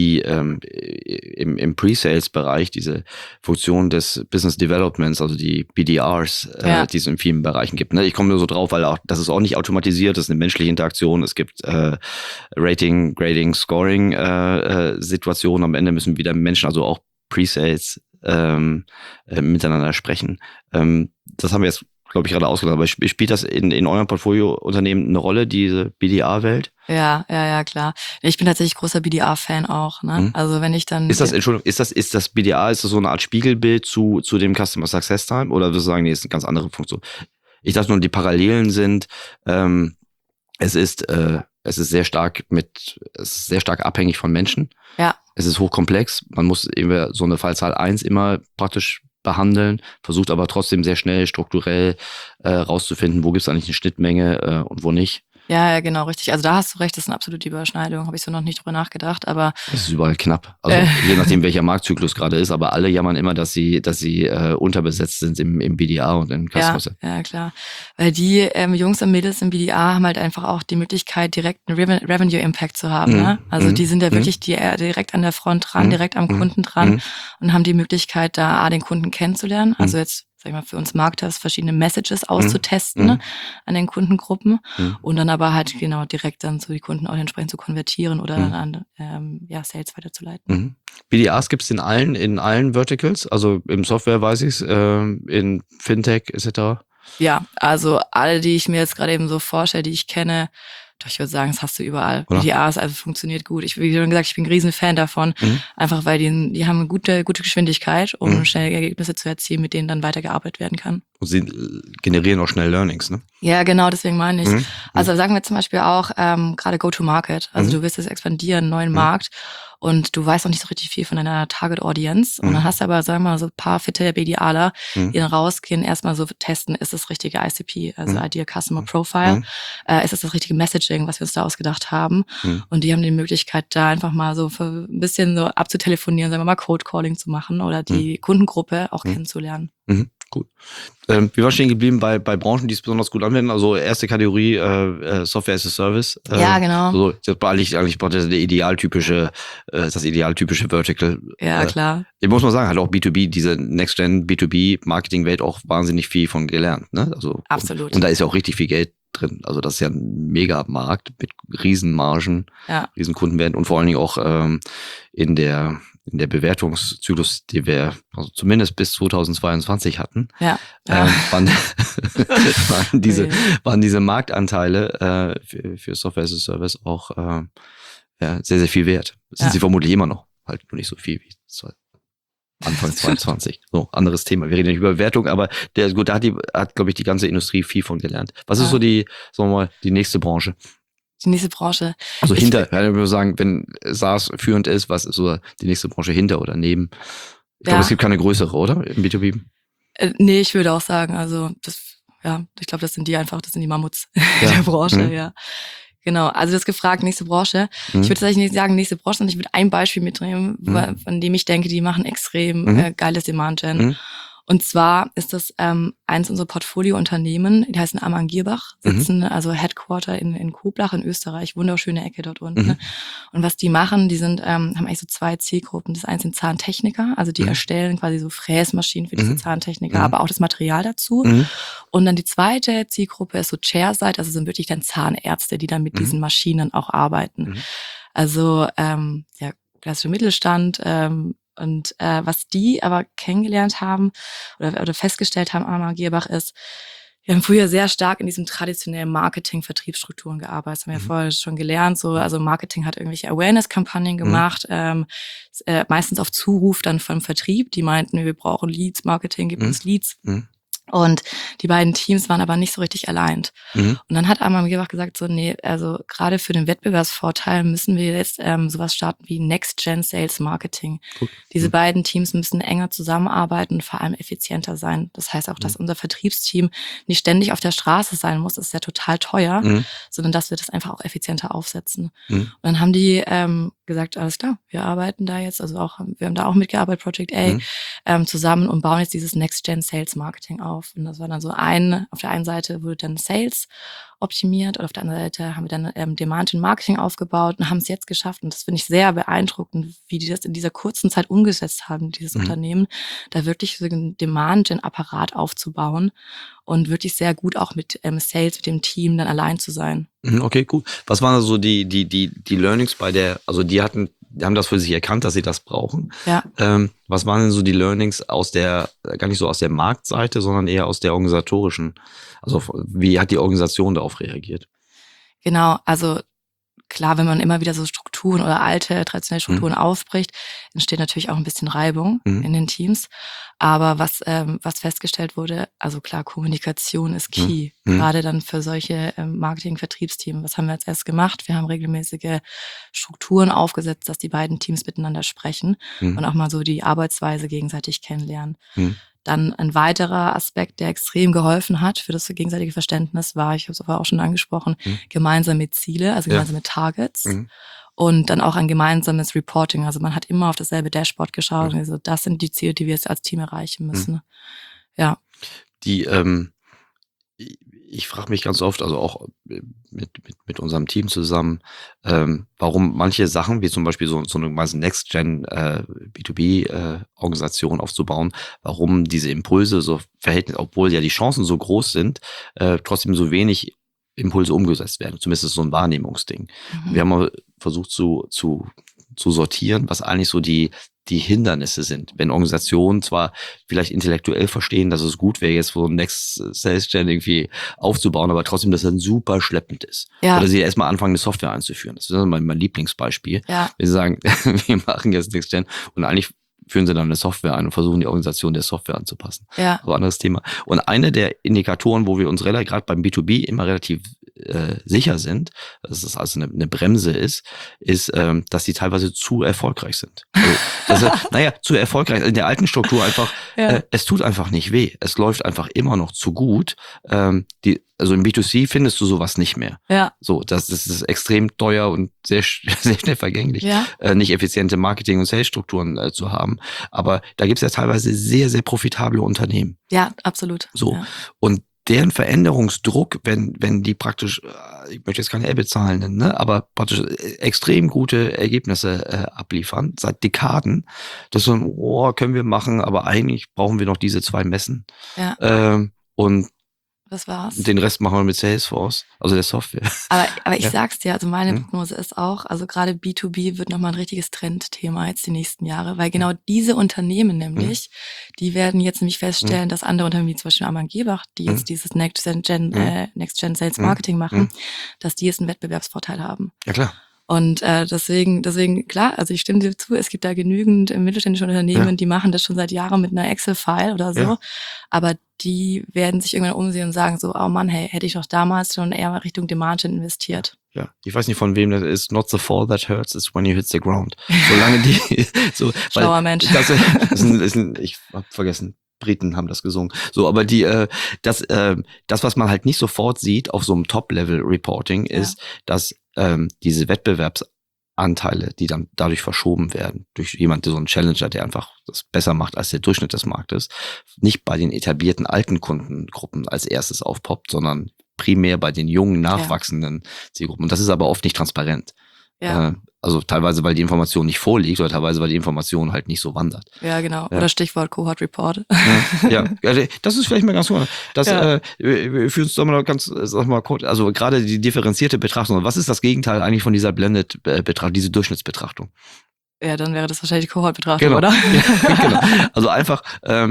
im Pre-Sales-Bereich diese Funktion des Business Developments, also die BDRs, die es in vielen Bereichen gibt. Ne? Ich komme nur so drauf, weil auch das ist auch nicht automatisiert, das ist eine menschliche Interaktion. Es gibt Rating, Grading, Scoring Situationen. Am Ende müssen wieder Menschen, also auch Pre-Sales, miteinander sprechen. Das haben wir jetzt, glaube ich, gerade ausgelassen. Aber spielt das in eurem Portfolio-Unternehmen eine Rolle, diese BDR-Welt? Ja, klar. Ich bin tatsächlich großer BDR-Fan auch, ne? Also wenn ich dann... Ist das BDR, ist das so eine Art Spiegelbild zu dem Customer Success Time? Oder würdest du sagen, nee, ist eine ganz andere Funktion? Ich dachte nur, die Parallelen sind, es ist sehr stark abhängig von Menschen. Ja. Es ist hochkomplex. Man muss eben so eine Fallzahl 1 immer praktisch behandeln, versucht aber trotzdem sehr schnell strukturell rauszufinden, wo gibt es eigentlich eine Schnittmenge und wo nicht. Ja, genau, richtig. Also da hast du recht, das ist eine absolute Überschneidung. Habe ich so noch nicht drüber nachgedacht, aber... Es ist überall knapp. Also je nachdem, welcher Marktzyklus gerade ist, aber alle jammern immer, dass sie unterbesetzt sind im BDA und im Customer. Ja, klar. Weil die Jungs und Mädels im BDA haben halt einfach auch die Möglichkeit, direkt einen Revenue-Impact zu haben. Ne? Also die sind ja wirklich direkt an der Front dran, direkt am Kunden dran und haben die Möglichkeit, da den Kunden kennenzulernen. Also jetzt, sag ich mal, für uns Marketers verschiedene Messages auszutesten ne, an den Kundengruppen und dann aber halt genau direkt dann so die Kunden auch entsprechend zu konvertieren oder an Sales weiterzuleiten. BDAs gibt es in allen Verticals, also im Software weiß ich es, in Fintech etc. Ja, also alle, die ich mir jetzt gerade eben so vorstelle, die ich kenne, doch ich würde sagen, das hast du überall. Oder? BDAs, also funktioniert gut. Wie schon gesagt, ich bin ein Riesenfan davon, einfach weil die haben eine gute Geschwindigkeit, um schnell Ergebnisse zu erzielen, mit denen dann weitergearbeitet werden kann. Und sie generieren auch schnell Learnings, ne? Ja, genau, deswegen meine ich. Also sagen wir zum Beispiel auch gerade Go-to-Market. Also du willst jetzt expandieren, einen neuen Markt und du weißt noch nicht so richtig viel von deiner Target-Audience. Und dann hast du aber, sagen wir mal, so ein paar fitte BDAler, die dann rausgehen, erstmal so testen, ist das richtige ICP, also Ideal Customer Profile, ist das richtige Messaging, was wir uns da ausgedacht haben. Und die haben die Möglichkeit, da einfach mal so für ein bisschen so abzutelefonieren, sagen wir mal Code-Calling zu machen oder die Kundengruppe auch kennenzulernen. Gut. Wir waren stehen geblieben bei Branchen, die es besonders gut anwenden. Also erste Kategorie Software as a Service. Ja, genau. So, das war eigentlich das idealtypische Vertical. Ja, klar. Ich muss mal sagen, hat auch B2B, diese Next-Gen B2B-Marketing-Welt auch wahnsinnig viel von gelernt. Ne? Also, absolut. Und da ist ja auch richtig viel Geld drin. Also das ist ja ein Mega-Markt mit Riesenmargen, Riesenkundenwert und vor allen Dingen auch in der Bewertungszyklus, die wir also zumindest bis 2022 hatten, waren diese Marktanteile für Software as a Service auch sehr, sehr viel wert. Sind sie vermutlich immer noch, halt nur nicht so viel wie Anfang 22. So, anderes Thema. Wir reden nicht über Bewertung, aber da hat, glaube ich, die ganze Industrie viel von gelernt. Was ist so die nächste Branche? Die nächste Branche. Also ich würde sagen, wenn SaaS führend ist, was ist so die nächste Branche hinter oder neben? Ich glaube, es gibt keine größere, oder? Im B2B? Nee, ich würde auch sagen, also ich glaube, das sind die Mammuts der Branche, ja. Genau, also du hast gefragt, nächste Branche. Ich würde tatsächlich nicht sagen nächste Branche, sondern ich würde ein Beispiel mitnehmen, von dem ich denke, die machen extrem geiles Demand-Gen. Und zwar ist das eins unserer Portfolio-Unternehmen, die heißen Amann Gierbach, sitzen also Headquarter in Koblach in Österreich, wunderschöne Ecke dort unten. Ne? Und was die machen, die haben eigentlich so zwei Zielgruppen. Das eine sind Zahntechniker, also die erstellen quasi so Fräsmaschinen für diese Zahntechniker, aber auch das Material dazu. Und dann die zweite Zielgruppe ist so Chairside, also sind wirklich dann Zahnärzte, die dann mit diesen Maschinen auch arbeiten. Also klassischer Mittelstand, und was die aber kennengelernt haben oder festgestellt haben, Amann Gierbach, ist, wir haben früher sehr stark in diesem traditionellen Marketing-Vertriebsstrukturen gearbeitet. Das haben wir ja vorher schon gelernt. So, also Marketing hat irgendwelche Awareness-Kampagnen gemacht, meistens auf Zuruf dann vom Vertrieb. Die meinten, wir brauchen Leads, Marketing, gib uns Leads. Und die beiden Teams waren aber nicht so richtig aligned. Und dann hat Amam Gebach gesagt, so, nee, also gerade für den Wettbewerbsvorteil müssen wir jetzt sowas starten wie Next-Gen Sales Marketing. Diese beiden Teams müssen enger zusammenarbeiten und vor allem effizienter sein. Das heißt auch, dass unser Vertriebsteam nicht ständig auf der Straße sein muss, das ist ja total teuer, sondern dass wir das einfach auch effizienter aufsetzen. Und dann haben die gesagt, alles klar, wir arbeiten da jetzt, also auch, wir haben da auch mitgearbeitet, Project A, zusammen und bauen jetzt dieses Next-Gen Sales Marketing auf. Und das war dann so auf der einen Seite wurde dann Sales optimiert und auf der anderen Seite haben wir dann Demand in Marketing aufgebaut und haben es jetzt geschafft. Und das finde ich sehr beeindruckend, wie die das in dieser kurzen Zeit umgesetzt haben, dieses Unternehmen, da wirklich so einen Demand-Gen-Apparat aufzubauen und wirklich sehr gut auch mit Sales, mit dem Team dann allein zu sein. Okay, gut. Was waren also die Learnings also die haben das für sich erkannt, dass sie das brauchen. Ja. Was waren denn so die Learnings gar nicht so aus der Marktseite, sondern eher aus der organisatorischen? Also wie hat die Organisation darauf reagiert? Genau, also klar, wenn man immer wieder so Strukturen oder alte, traditionelle Strukturen aufbricht, entsteht natürlich auch ein bisschen Reibung in den Teams. Aber was festgestellt wurde, also klar, Kommunikation ist key. Gerade dann für solche Marketing-Vertriebsteams. Was haben wir jetzt erst gemacht? Wir haben regelmäßige Strukturen aufgesetzt, dass die beiden Teams miteinander sprechen und auch mal so die Arbeitsweise gegenseitig kennenlernen. Dann ein weiterer Aspekt, der extrem geholfen hat für das gegenseitige Verständnis, war, ich habe es aber auch schon angesprochen, gemeinsame Ziele, also gemeinsame Targets und dann auch ein gemeinsames Reporting. Also man hat immer auf dasselbe Dashboard geschaut. Also das sind die Ziele, die wir jetzt als Team erreichen müssen. Ja. Ich frage mich ganz oft, also auch mit unserem Team zusammen, warum manche Sachen, wie zum Beispiel so eine Next-Gen B2B-Organisation aufzubauen, warum diese Impulse so obwohl ja die Chancen so groß sind, trotzdem so wenig Impulse umgesetzt werden. Zumindest ist es so ein Wahrnehmungsding. Wir haben mal versucht zu sortieren, was eigentlich so die Hindernisse sind. Wenn Organisationen zwar vielleicht intellektuell verstehen, dass es gut wäre, jetzt so ein Next Sales Gen irgendwie aufzubauen, aber trotzdem, dass es dann super schleppend ist. Ja. Oder sie erstmal anfangen, eine Software einzuführen. Das ist mein Lieblingsbeispiel. Ja. Wenn sie sagen, wir machen jetzt Next Gen und eigentlich führen sie dann eine Software ein und versuchen, die Organisation der Software anzupassen. Ja. Aber anderes Thema. Und eine der Indikatoren, wo wir uns gerade beim B2B immer relativ sicher sind, dass es also eine Bremse ist, dass die teilweise zu erfolgreich sind. Also, zu erfolgreich. In der alten Struktur einfach, es tut einfach nicht weh. Es läuft einfach immer noch zu gut. Also im B2C findest du sowas nicht mehr. Ja. So, das ist extrem teuer und sehr, sehr schnell vergänglich, nicht effiziente Marketing- und Sales-Strukturen zu haben. Aber da gibt es ja teilweise sehr, sehr profitable Unternehmen. Ja, absolut. So. Ja. Und deren Veränderungsdruck, wenn die praktisch, ich möchte jetzt keine EBIT-Zahlen nennen, ne, aber praktisch extrem gute Ergebnisse abliefern, seit Dekaden, das so, können wir machen, aber eigentlich brauchen wir noch diese 2 Messen. Ja. Und das war's. Den Rest machen wir mit Salesforce, also der Software. Aber ich sag's dir, also meine Prognose ist auch, also gerade B2B wird nochmal ein richtiges Trendthema jetzt die nächsten Jahre, weil genau diese Unternehmen nämlich, die werden jetzt nämlich feststellen, dass andere Unternehmen, wie zum Beispiel Amann Gebach, die jetzt dieses Next-Gen Sales Marketing machen, dass die jetzt einen Wettbewerbsvorteil haben. Ja, klar. Und deswegen, klar, also ich stimme dir zu, es gibt da genügend mittelständische Unternehmen, die machen das schon seit Jahren mit einer Excel-File oder so, aber die werden sich irgendwann umsehen und sagen so, oh Mann, hey, hätte ich doch damals schon eher mal Richtung Demand investiert. Ja, ich weiß nicht, von wem das ist. Not the fall that hurts, it's when you hit the ground. Solange die Schlauer Mensch. Ich hab vergessen. Briten haben das gesungen. So, aber das, was man halt nicht sofort sieht auf so einem Top-Level-Reporting, ist, dass diese Wettbewerbsanteile, die dann dadurch verschoben werden, durch so einen Challenger, der einfach das besser macht als der Durchschnitt des Marktes, nicht bei den etablierten alten Kundengruppen als erstes aufpoppt, sondern primär bei den jungen, nachwachsenden Zielgruppen. Und das ist aber oft nicht transparent. Ja. Also teilweise, weil die Information nicht vorliegt oder teilweise, weil die Information halt nicht so wandert. Ja, genau. Ja. Oder Stichwort Cohort Report. Ja, das ist vielleicht mal ganz gut. Wir führen uns doch mal kurz, also gerade die differenzierte Betrachtung. Was ist das Gegenteil eigentlich von dieser Blended-Betrachtung, diese Durchschnittsbetrachtung? Ja, dann wäre das wahrscheinlich die Cohort-Betrachtung, oder? Ja, genau. Also einfach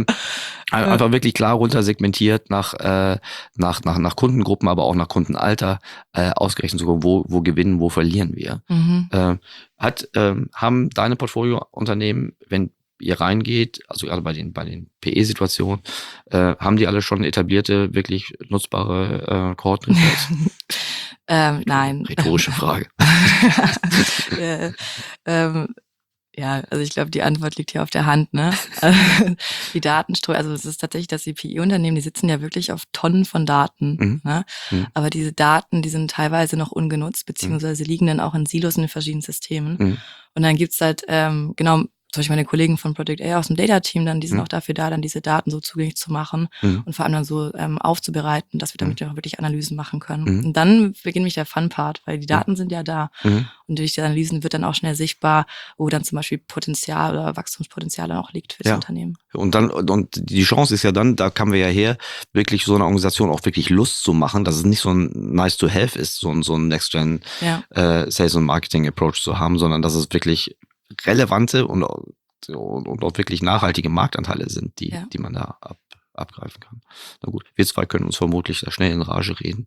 wirklich klar runtersegmentiert nach Kundengruppen, aber auch nach Kundenalter ausgerechnet zu gucken, wo gewinnen, wo verlieren wir. Haben deine Portfoliounternehmen, wenn ihr reingeht, also gerade bei den PE-Situationen, haben die alle schon etablierte, wirklich nutzbare Kohorten-Reports? Nein. Rhetorische Frage. äh, ähm, Ja, also ich glaube, die Antwort liegt hier auf der Hand, ne? Die Datenströme, also es ist tatsächlich, dass die PI-Unternehmen, die sitzen ja wirklich auf Tonnen von Daten, ne? Aber diese Daten, die sind teilweise noch ungenutzt, beziehungsweise liegen dann auch in Silos in den verschiedenen Systemen. Und dann gibt's halt, genau, zum Beispiel meine Kollegen von Project A aus dem Data-Team dann, die sind auch dafür da, dann diese Daten so zugänglich zu machen und vor allem dann so aufzubereiten, dass wir damit auch wirklich Analysen machen können. Und dann beginnt nämlich der Fun-Part, weil die Daten sind ja da. Und durch die Analysen wird dann auch schnell sichtbar, wo dann zum Beispiel Potenzial oder Wachstumspotenzial dann auch liegt für das Unternehmen. Und die Chance ist ja dann, da kamen wir ja her, wirklich so eine Organisation auch wirklich Lust zu machen, dass es nicht so ein nice to have ist, so ein Next-Gen Sales und Marketing Approach zu haben, sondern dass es wirklich relevante und auch wirklich nachhaltige Marktanteile sind, die man da abgreifen kann. Na gut, wir zwei können uns vermutlich da schnell in Rage reden.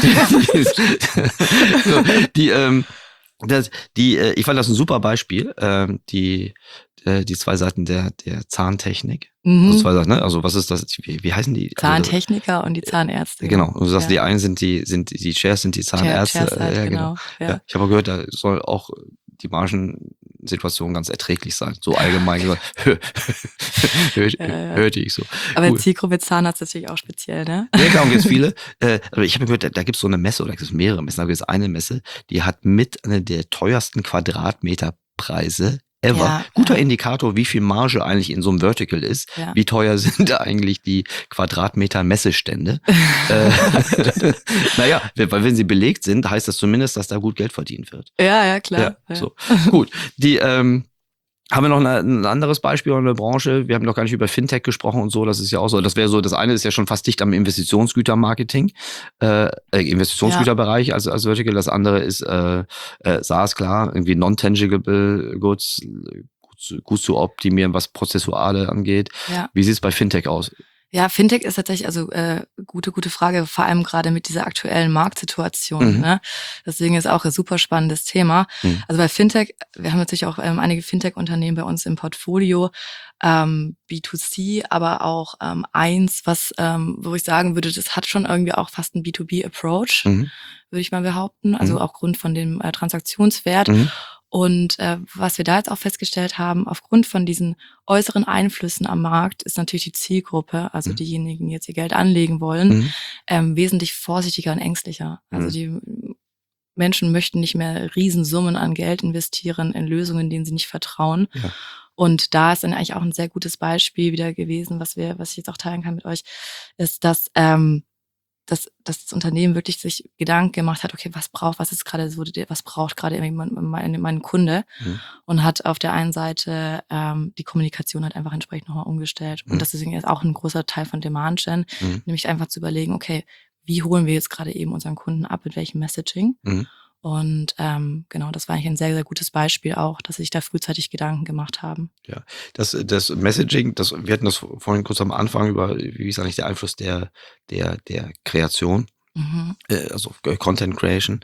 Ich fand das ein super Beispiel, die zwei Seiten der Zahntechnik. Also zwei Seiten, ne? Also was ist das? Wie heißen die? Zahntechniker und die Zahnärzte. Genau. Und du sagst, die einen sind die Chairs sind die Zahnärzte. Chairs halt, genau. Ja. Ich habe gehört, da soll auch die Margensituation ganz erträglich sein. So allgemein gesagt. Hörte ich so. Aber Zielgruppe Zahnarzt ist natürlich auch speziell, ne? Ja, klar, und jetzt viele. Aber ich habe gehört, da gibt es so eine Messe, oder gibt es mehrere Messen, da gibt es eine Messe, die hat mit einer der teuersten Quadratmeterpreise ever. Ja, guter Indikator, wie viel Marge eigentlich in so einem Vertical ist. Ja. Wie teuer sind da eigentlich die Quadratmeter Messestände? Naja, weil wenn sie belegt sind, heißt das zumindest, dass da gut Geld verdient wird. Ja, klar. Ja. So. Gut. Haben wir noch ein anderes Beispiel in der Branche? Wir haben noch gar nicht über Fintech gesprochen und so. Das ist ja auch so. Das wäre so, das eine ist ja schon fast dicht am Investitionsgütermarketing, Investitionsgüterbereich als Vertical. Das andere ist SaaS, klar, irgendwie non-tangible Goods, gut zu optimieren, was Prozessuale angeht. Ja. Wie sieht es bei Fintech aus? Ja, Fintech ist tatsächlich, also gute Frage, vor allem gerade mit dieser aktuellen Marktsituation. Ne? Deswegen ist auch ein super spannendes Thema. Also bei Fintech, wir haben natürlich auch einige Fintech-Unternehmen bei uns im Portfolio, B2C, aber auch eins, was, wo ich sagen würde, das hat schon irgendwie auch fast einen B2B-Approach, würde ich mal behaupten, also auch Grund von dem Transaktionswert. Und was wir da jetzt auch festgestellt haben, aufgrund von diesen äußeren Einflüssen am Markt ist natürlich die Zielgruppe, also diejenigen, die jetzt ihr Geld anlegen wollen, wesentlich vorsichtiger und ängstlicher. Also die Menschen möchten nicht mehr Riesensummen an Geld investieren in Lösungen, denen sie nicht vertrauen. Ja. Und da ist dann eigentlich auch ein sehr gutes Beispiel wieder gewesen, was ich jetzt auch teilen kann mit euch, ist, dass das Unternehmen wirklich sich Gedanken gemacht hat, okay, was braucht gerade mein Kunde, und hat auf der einen Seite die Kommunikation halt einfach entsprechend nochmal umgestellt. Und das ist jetzt auch ein großer Teil von Demand Gen, nämlich einfach zu überlegen, okay, wie holen wir jetzt gerade eben unseren Kunden ab, mit welchem Messaging? Und genau, das war eigentlich ein sehr, sehr gutes Beispiel auch, dass sie sich da frühzeitig Gedanken gemacht haben. Ja, das Messaging, wir hatten das vorhin kurz am Anfang über, wie ist eigentlich der Einfluss der Kreation, also Content Creation.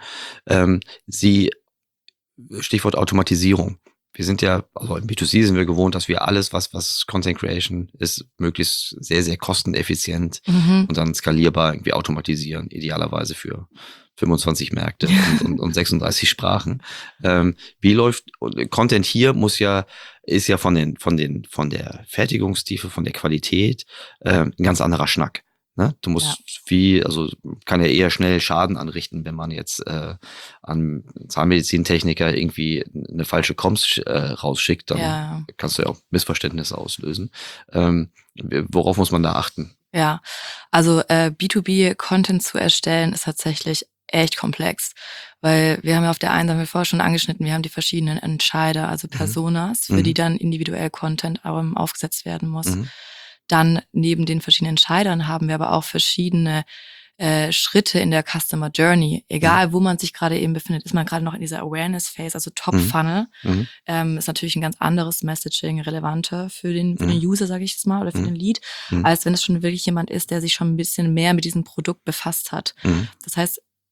Stichwort Automatisierung. Wir sind ja, also im B2C sind wir gewohnt, dass wir alles, was Content Creation ist, möglichst sehr, sehr kosteneffizient und dann skalierbar irgendwie automatisieren, idealerweise für 25 Märkte und 36 Sprachen. Wie läuft Content hier? Ist ja von der Fertigungstiefe, von der Qualität ein ganz anderer Schnack. Ne? Du musst kann ja eher schnell Schaden anrichten, wenn man jetzt an Zahnmedizintechniker irgendwie eine falsche Comms rausschickt, dann kannst du ja auch Missverständnisse auslösen. Worauf muss man da achten? Ja, also B2B-Content zu erstellen ist tatsächlich echt komplex, weil wir haben ja auf der einen Seite, haben wir vorher schon angeschnitten, wir haben die verschiedenen Entscheider, also Personas, für die dann individuell Content aufgesetzt werden muss. Dann neben den verschiedenen Entscheidern haben wir aber auch verschiedene Schritte in der Customer Journey. Egal, wo man sich gerade eben befindet, ist man gerade noch in dieser Awareness-Phase, also Top-Funnel. Ist natürlich ein ganz anderes Messaging relevanter für den User, sage ich jetzt mal, oder für den Lead, als wenn es schon wirklich jemand ist, der sich schon ein bisschen mehr mit diesem Produkt befasst hat. Das heißt,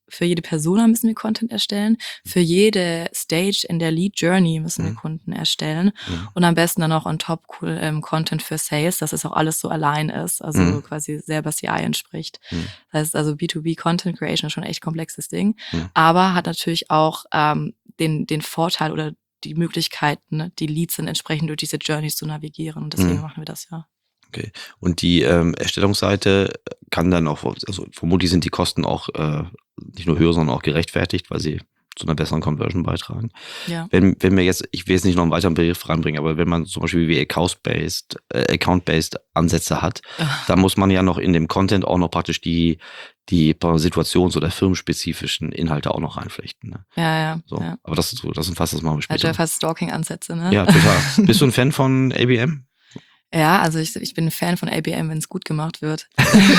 für jede Persona müssen wir Content erstellen, für jede Stage in der Lead Journey müssen wir Kunden erstellen und am besten dann auch on top Content für Sales, dass es auch alles so allein ist, also quasi selber CI entspricht. Das heißt also B2B Content Creation ist schon ein echt komplexes Ding, aber hat natürlich auch den Vorteil oder die Möglichkeiten, ne, die Leads dann entsprechend durch diese Journeys zu navigieren und deswegen machen wir das, ja. Okay. Und die Erstellungsseite kann dann auch, also vermutlich sind die Kosten auch nicht nur höher, sondern auch gerechtfertigt, weil sie zu einer besseren Conversion beitragen. Ja. Wenn wir jetzt, ich will jetzt nicht noch einen weiteren Begriff ranbringen, aber wenn man zum Beispiel wie Account-based Ansätze hat, dann muss man ja noch in dem Content auch noch praktisch die situations- oder firmenspezifischen Inhalte auch noch reinflechten. Ne? Ja. So. Ja. Aber das umfasst das mal später. Also fast Stalking-Ansätze, ne? Ja, total. Bist du ein Fan von ABM? Ja, also ich bin ein Fan von ABM, wenn es gut gemacht wird.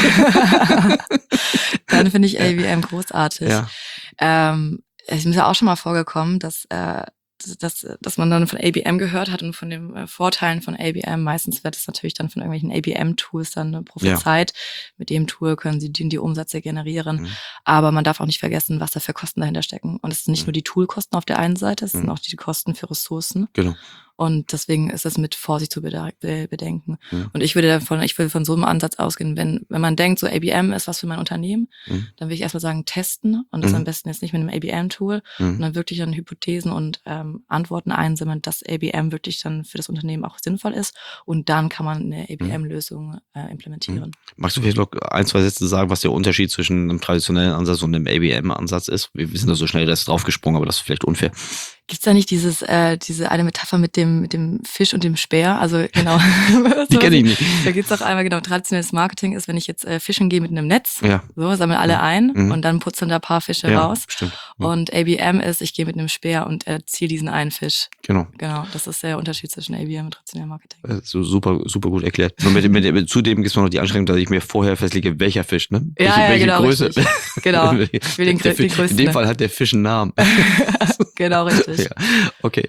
Dann finde ich ABM großartig. Ja. Es ist mir auch schon mal vorgekommen, dass man dann von ABM gehört hat und von den Vorteilen von ABM. Meistens wird es natürlich dann von irgendwelchen ABM-Tools dann prophezeit. Ja. Mit dem Tool können sie die Umsätze generieren. Aber man darf auch nicht vergessen, was da für Kosten dahinter stecken. Und es sind nicht nur die Toolkosten auf der einen Seite, es sind auch die Kosten für Ressourcen. Genau. Und deswegen ist das mit Vorsicht zu bedenken. Und ich würde von so einem Ansatz ausgehen, wenn man denkt, so ABM ist was für mein Unternehmen, dann würde ich erstmal sagen, testen und das am besten jetzt nicht mit einem ABM-Tool und dann wirklich dann Hypothesen und Antworten einsammeln, dass ABM wirklich dann für das Unternehmen auch sinnvoll ist und dann kann man eine ABM-Lösung implementieren. Magst du vielleicht noch ein, zwei Sätze sagen, was der Unterschied zwischen einem traditionellen Ansatz und einem ABM-Ansatz ist? Wir sind da so schnell draufgesprungen, aber das ist vielleicht unfair. Gibt's da nicht diese eine Metapher mit dem Fisch und dem Speer? Also genau. Die kenne ich nicht. Da gibt's auch einmal genau, traditionelles Marketing ist, wenn ich jetzt fischen gehe mit einem Netz, so sammle alle ein und dann putzen da ein paar Fische raus. Stimmt. Und ABM ist, ich gehe mit einem Speer und ziehe diesen einen Fisch. Genau. Das ist der Unterschied zwischen ABM und traditionellem Marketing. So super gut erklärt. Und zudem gibt es noch die Anstrengung, dass ich mir vorher festlege, welcher Fisch, ne? Welche genau, Größe. Genau. Ich will den größten. In dem Fall hat der Fisch einen Namen. Genau, richtig. Ja, okay.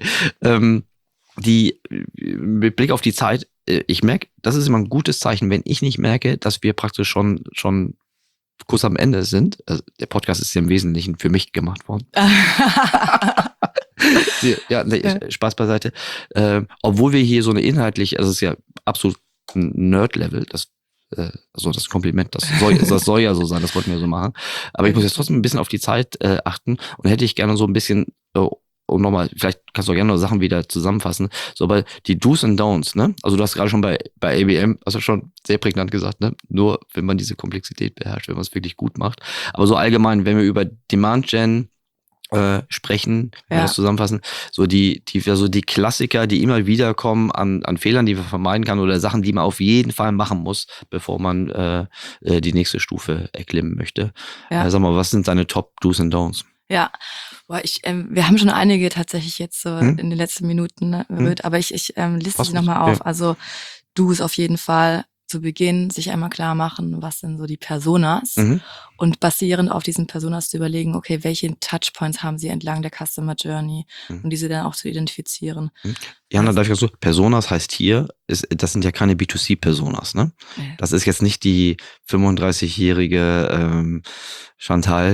Mit Blick auf die Zeit, ich merke, das ist immer ein gutes Zeichen, wenn ich nicht merke, dass wir praktisch schon kurz am Ende sind. Also der Podcast ist ja im Wesentlichen für mich gemacht worden. Spaß beiseite. Obwohl wir hier so eine inhaltlich, also es ist ja absolut ein Nerd-Level, das Kompliment, das soll ja so sein, das wollten wir so machen. Aber ich muss jetzt trotzdem ein bisschen auf die Zeit achten und hätte ich gerne so ein bisschen, um nochmal, vielleicht kannst du auch gerne noch Sachen wieder zusammenfassen, so bei die Do's and Don'ts, ne? Also du hast gerade schon bei ABM, also schon sehr prägnant gesagt, ne? Nur wenn man diese Komplexität beherrscht, wenn man es wirklich gut macht. Aber so allgemein, wenn wir über Demand Gen sprechen, wenn wir das zusammenfassen, so die Klassiker, die immer wieder kommen an Fehlern, die man vermeiden kann oder Sachen, die man auf jeden Fall machen muss, bevor man die nächste Stufe erklimmen möchte. Sag mal, was sind deine Top Do's and Don'ts? Ja, wir haben schon einige tatsächlich jetzt so in den letzten Minuten berührt, aber ich liste sie nochmal auf. Ja. Also Do's auf jeden Fall zu Beginn sich einmal klar machen, was sind so die Personas und basierend auf diesen Personas zu überlegen, okay, welche Touchpoints haben sie entlang der Customer Journey und diese dann auch zu identifizieren. Jana, darf ich auch so, Personas heißt hier, das sind ja keine B2C-Personas, ne? Ja. Das ist jetzt nicht die 35-jährige Chantal,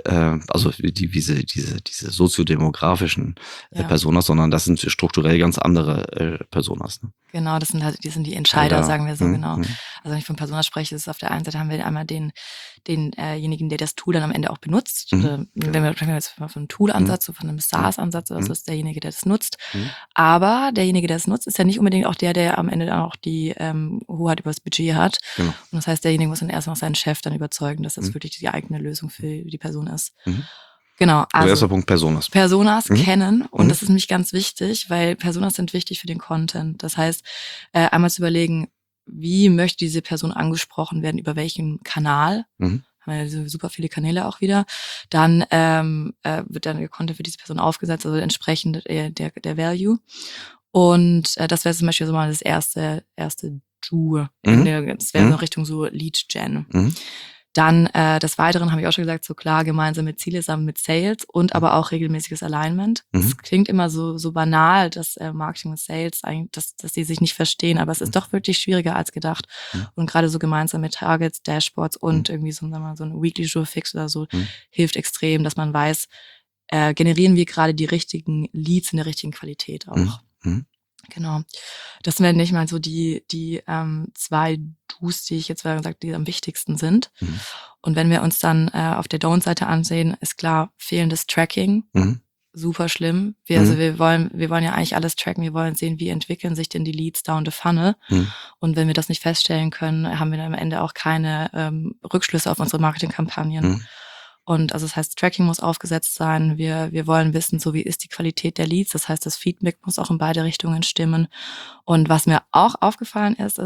diese soziodemografischen Personas, sondern das sind strukturell ganz andere Personas. Ne? Genau, die sind die Entscheider, sagen wir so, genau. Also wenn ich von Personas spreche, ist auf der einen Seite haben wir einmal denjenigen, der das Tool dann am Ende auch benutzt. Wenn wir sprechen jetzt von einem Tool-Ansatz, von einem SaaS-Ansatz, also ist derjenige, der das nutzt. Aber derjenige, der es nutzt, ist ja nicht unbedingt auch der am Ende dann auch die Hoheit über das Budget hat. Genau. Und das heißt, derjenige muss dann erst noch seinen Chef dann überzeugen, dass das wirklich die eigene Lösung für die Person ist. Genau. Also erster Punkt, Personas. Personas kennen und das ist nämlich ganz wichtig, weil Personas sind wichtig für den Content. Das heißt, einmal zu überlegen, wie möchte diese Person angesprochen werden, über welchen Kanal. Haben wir ja super viele Kanäle auch wieder. Dann wird dann der Content für diese Person aufgesetzt, also entsprechend der Value. Und das wäre zum Beispiel so mal das erste Do. Das wäre so Richtung so Lead Gen. Dann des Weiteren habe ich auch schon gesagt, so klar gemeinsame Ziele zusammen mit Sales und aber auch regelmäßiges Alignment. Das klingt immer so banal, dass Marketing und Sales eigentlich, dass die sich nicht verstehen, aber es ist doch wirklich schwieriger als gedacht. Und gerade so gemeinsame Targets, Dashboards und irgendwie so, sagen wir mal, so ein Weekly Jour Fix oder so hilft extrem, dass man weiß, generieren wir gerade die richtigen Leads in der richtigen Qualität auch. Genau. Das wären nicht mal so die 2 Do's, die ich jetzt gesagt, die am wichtigsten sind. Und wenn wir uns dann auf der Don't-Seite ansehen, ist klar, fehlendes Tracking. Super schlimm. Wir wollen ja eigentlich alles tracken. Wir wollen sehen, wie entwickeln sich denn die Leads down the funnel. Und wenn wir das nicht feststellen können, haben wir dann am Ende auch keine Rückschlüsse auf unsere Marketingkampagnen. Und also das heißt, Tracking muss aufgesetzt sein. Wir wollen wissen, so wie ist die Qualität der Leads. Das heißt, das Feedback muss auch in beide Richtungen stimmen. Und was mir auch aufgefallen ist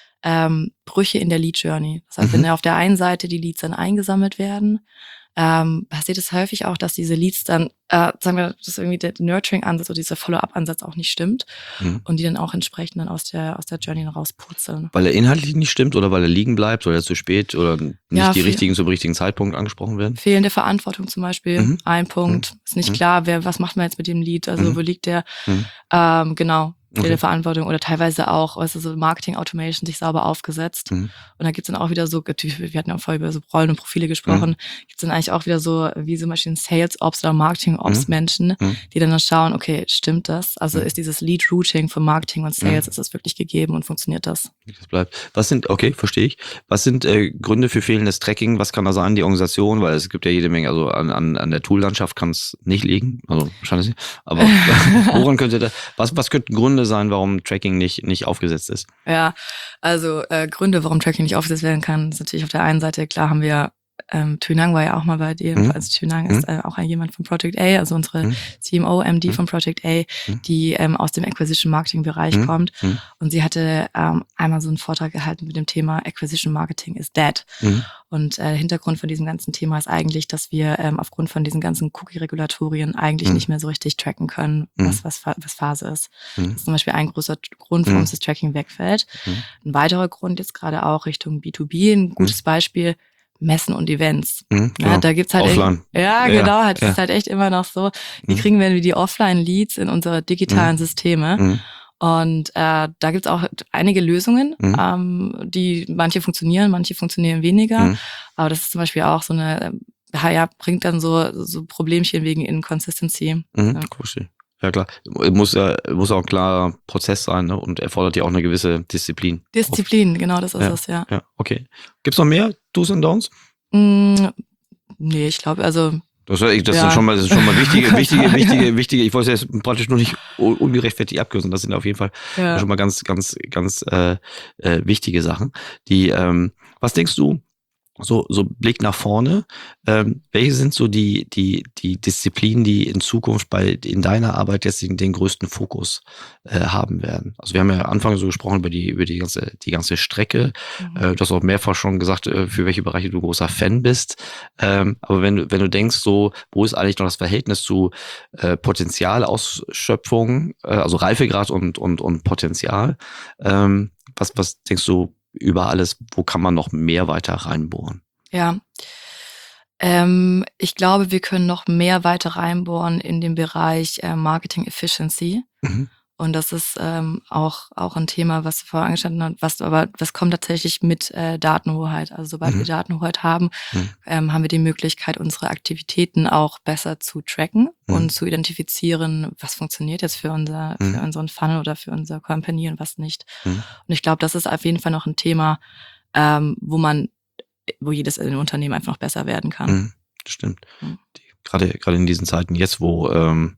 Brüche in der Lead Journey. Das heißt, wenn auf der einen Seite die Leads dann eingesammelt werden, passiert es häufig auch, dass diese Leads dann, sagen wir, dass irgendwie der Nurturing-Ansatz oder dieser Follow-up-Ansatz auch nicht stimmt und die dann auch entsprechend dann aus der Journey rauspurzeln. Weil er inhaltlich nicht stimmt oder weil er liegen bleibt oder zu spät oder nicht die richtigen zum richtigen Zeitpunkt angesprochen werden? Fehlende Verantwortung zum Beispiel, ein Punkt. Ist nicht klar, was macht man jetzt mit dem Lead, also wo liegt der, genau. Fehlende Verantwortung oder teilweise auch, so Marketing Automation sich sauber aufgesetzt. Und da gibt's dann auch wieder so, wir hatten ja vorher über so Rollen und Profile gesprochen, gibt's dann eigentlich auch wieder so, wie zum Beispiel Sales Ops oder Marketing Ops Menschen, die dann schauen, okay, stimmt das? Also ist dieses Lead Routing für Marketing und Sales, ist das wirklich gegeben und funktioniert das? Das bleibt. Verstehe ich. Was sind Gründe für fehlendes Tracking? Was kann da sein, die Organisation? Weil es gibt ja jede Menge, also an der Toollandschaft kann es nicht liegen, also wahrscheinlich nicht. Aber woran könnte das, was könnten Gründe sein, warum Tracking nicht aufgesetzt ist? Ja, also Gründe, warum Tracking nicht aufgesetzt werden kann, ist natürlich auf der einen Seite, klar haben wir Thünang war ja auch mal bei dir, also Thünang ist auch jemand von Project A, also unsere CMO, MD von Project A, die aus dem Acquisition Marketing Bereich kommt und sie hatte einmal so einen Vortrag gehalten mit dem Thema Acquisition Marketing is dead und Hintergrund von diesem ganzen Thema ist eigentlich, dass wir aufgrund von diesen ganzen Cookie-Regulatorien eigentlich nicht mehr so richtig tracken können, was Phase ist. Das ist zum Beispiel ein großer Grund, warum das Tracking wegfällt. Ein weiterer Grund jetzt gerade auch Richtung B2B, ein gutes Beispiel, Messen und Events. Genau. Da gibt's halt Offline. Das ist halt echt immer noch so, wie kriegen wir die Offline-Leads in unsere digitalen Systeme? Und da gibt's auch einige Lösungen, die manche funktionieren weniger. Aber das ist zum Beispiel auch so eine, bringt dann so Problemchen wegen Inconsistency. Verstehe. Ja klar, muss auch ein klarer Prozess sein, ne? Und erfordert ja auch eine gewisse Disziplin. Genau, das ist es, ja. Ja, okay. Gibt's noch mehr Do's und Don'ts? Nee, ich glaube, also das sind schon mal wichtige, ich wollte es jetzt praktisch nur nicht ungerechtfertigt abkürzen, das sind auf jeden Fall schon mal ganz wichtige Sachen. Die, was denkst du, so Blick nach vorne, welche sind so die Disziplinen, die in Zukunft in deiner Arbeit jetzt den größten Fokus haben werden? Also wir haben ja Anfang so gesprochen über die ganze Strecke. Du hast auch mehrfach schon gesagt, für welche Bereiche du großer Fan bist. Aber wenn du denkst, so, wo ist eigentlich noch das Verhältnis zu Potenzialausschöpfung, also Reifegrad und Potenzial? Was denkst du über alles, wo kann man noch mehr weiter reinbohren? Ja, ich glaube, wir können noch mehr weiter reinbohren in den Bereich Marketing Efficiency. Und das ist auch ein Thema, was vorher angestanden hat, was kommt tatsächlich mit Datenhoheit. Also sobald wir Datenhoheit haben, haben wir die Möglichkeit, unsere Aktivitäten auch besser zu tracken und zu identifizieren, was funktioniert jetzt für unseren Funnel oder für unsere Company und was nicht. Und ich glaube, das ist auf jeden Fall noch ein Thema, wo jedes Unternehmen einfach noch besser werden kann. Das stimmt. Gerade in diesen Zeiten jetzt, wo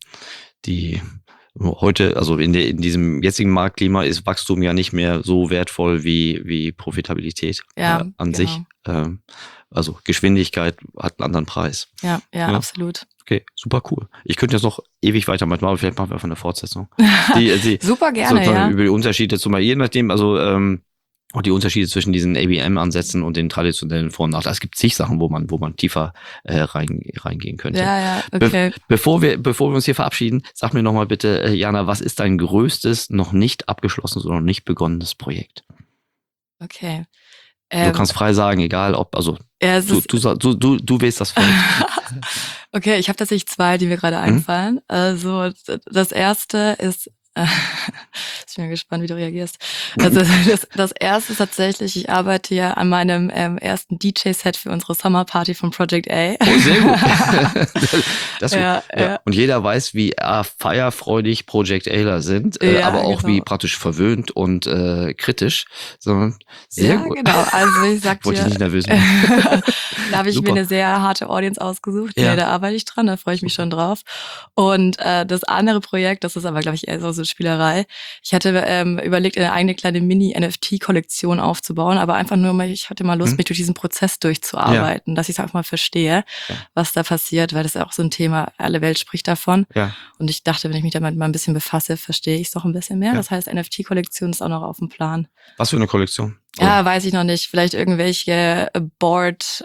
heute, also in diesem jetzigen Marktklima ist Wachstum ja nicht mehr so wertvoll wie Profitabilität an sich. Also Geschwindigkeit hat einen anderen Preis. Ja, absolut. Okay, super cool. Ich könnte jetzt noch ewig weitermachen, aber vielleicht machen wir einfach eine Fortsetzung. Super gerne, über die Unterschiede zum Beispiel, je nachdem, also auch die Unterschiede zwischen diesen ABM-Ansätzen und den traditionellen Vor- und Nachteilen. Es gibt zig Sachen, wo man tiefer reingehen könnte. Ja, okay. Bevor wir uns hier verabschieden, sag mir nochmal bitte, Jana, was ist dein größtes, noch nicht abgeschlossenes oder noch nicht begonnenes Projekt? Okay. Du kannst frei sagen, egal ob, also ja, du wählst das Feld. Okay, ich habe tatsächlich 2, die mir gerade einfallen. Also das erste ist, ich bin gespannt, wie du reagierst. Also das erste ist tatsächlich, ich arbeite ja an meinem ersten DJ-Set für unsere Sommerparty von Project A. Oh, sehr gut. Ja. Und jeder weiß, wie feierfreudig Project Aler sind, aber auch wie praktisch verwöhnt und kritisch. So, sehr gut. Genau. Also ich sag Wollte dir, ich nicht nervös machen. da habe ich mir eine sehr harte Audience ausgesucht. Ja. Da arbeite ich dran, da freue ich mich schon drauf. Und das andere Projekt, das ist aber, glaube ich, eher so Spielerei. Ich hatte überlegt, eine eigene kleine Mini-NFT-Kollektion aufzubauen, aber einfach nur mal, ich hatte mal Lust, mich durch diesen Prozess durchzuarbeiten, dass ich es einfach mal verstehe, was da passiert, weil das ist auch so ein Thema, alle Welt spricht davon. Ja. Und ich dachte, wenn ich mich damit mal ein bisschen befasse, verstehe ich es doch ein bisschen mehr. Ja. Das heißt, NFT-Kollektion ist auch noch auf dem Plan. Was für eine Kollektion? Ja, weiß ich noch nicht. Vielleicht irgendwelche Board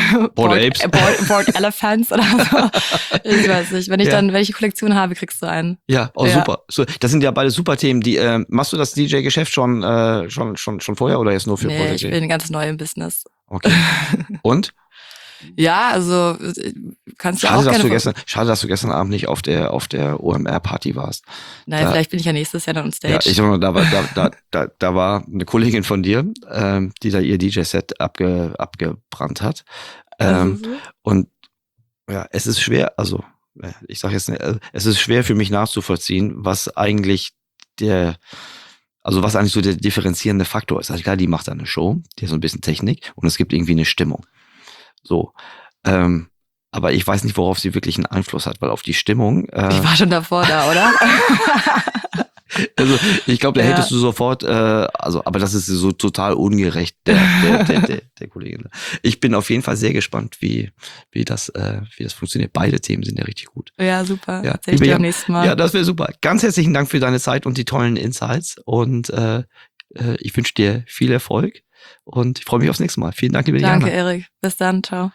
Elephants oder so. Ich weiß nicht. Wenn ich dann welche Kollektion habe, kriegst du einen. Ja, super. So, das sind ja beide super Themen. Machst du das DJ-Geschäft schon vorher oder jetzt nur für Project? Ich bin ganz neu im Business. Okay. Und? Ja, also kannst du auch gerne. Schade, dass du gestern Abend nicht auf der OMR-Party warst. Naja, vielleicht bin ich ja nächstes Jahr dann on Stage. Ja, ich sag mal, da war eine Kollegin von dir, die da ihr DJ-Set abgebrannt hat. Und ja, es ist schwer, also ich sage jetzt nicht, es ist schwer für mich nachzuvollziehen, was eigentlich so der differenzierende Faktor ist. Also klar, die macht eine Show, die hat so ein bisschen Technik und es gibt irgendwie eine Stimmung. So, aber ich weiß nicht, worauf sie wirklich einen Einfluss hat, weil auf die Stimmung. Ich war schon davor da, oder? Also ich glaube, da hättest du sofort, aber das ist so total ungerecht der Kollegin. Ich bin auf jeden Fall sehr gespannt, wie das funktioniert. Beide Themen sind ja richtig gut. Ja, super. Ja, erzähl ich dir beim nächsten Mal. Ja, das wäre super. Ganz herzlichen Dank für deine Zeit und die tollen Insights und ich wünsche dir viel Erfolg. Und ich freue mich aufs nächste Mal. Vielen Dank, liebe Jana. Danke, Erik. Bis dann. Ciao.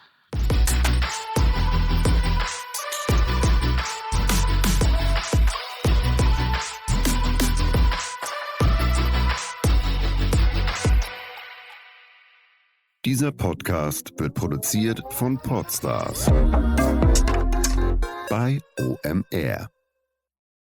Dieser Podcast wird produziert von Podstars bei OMR.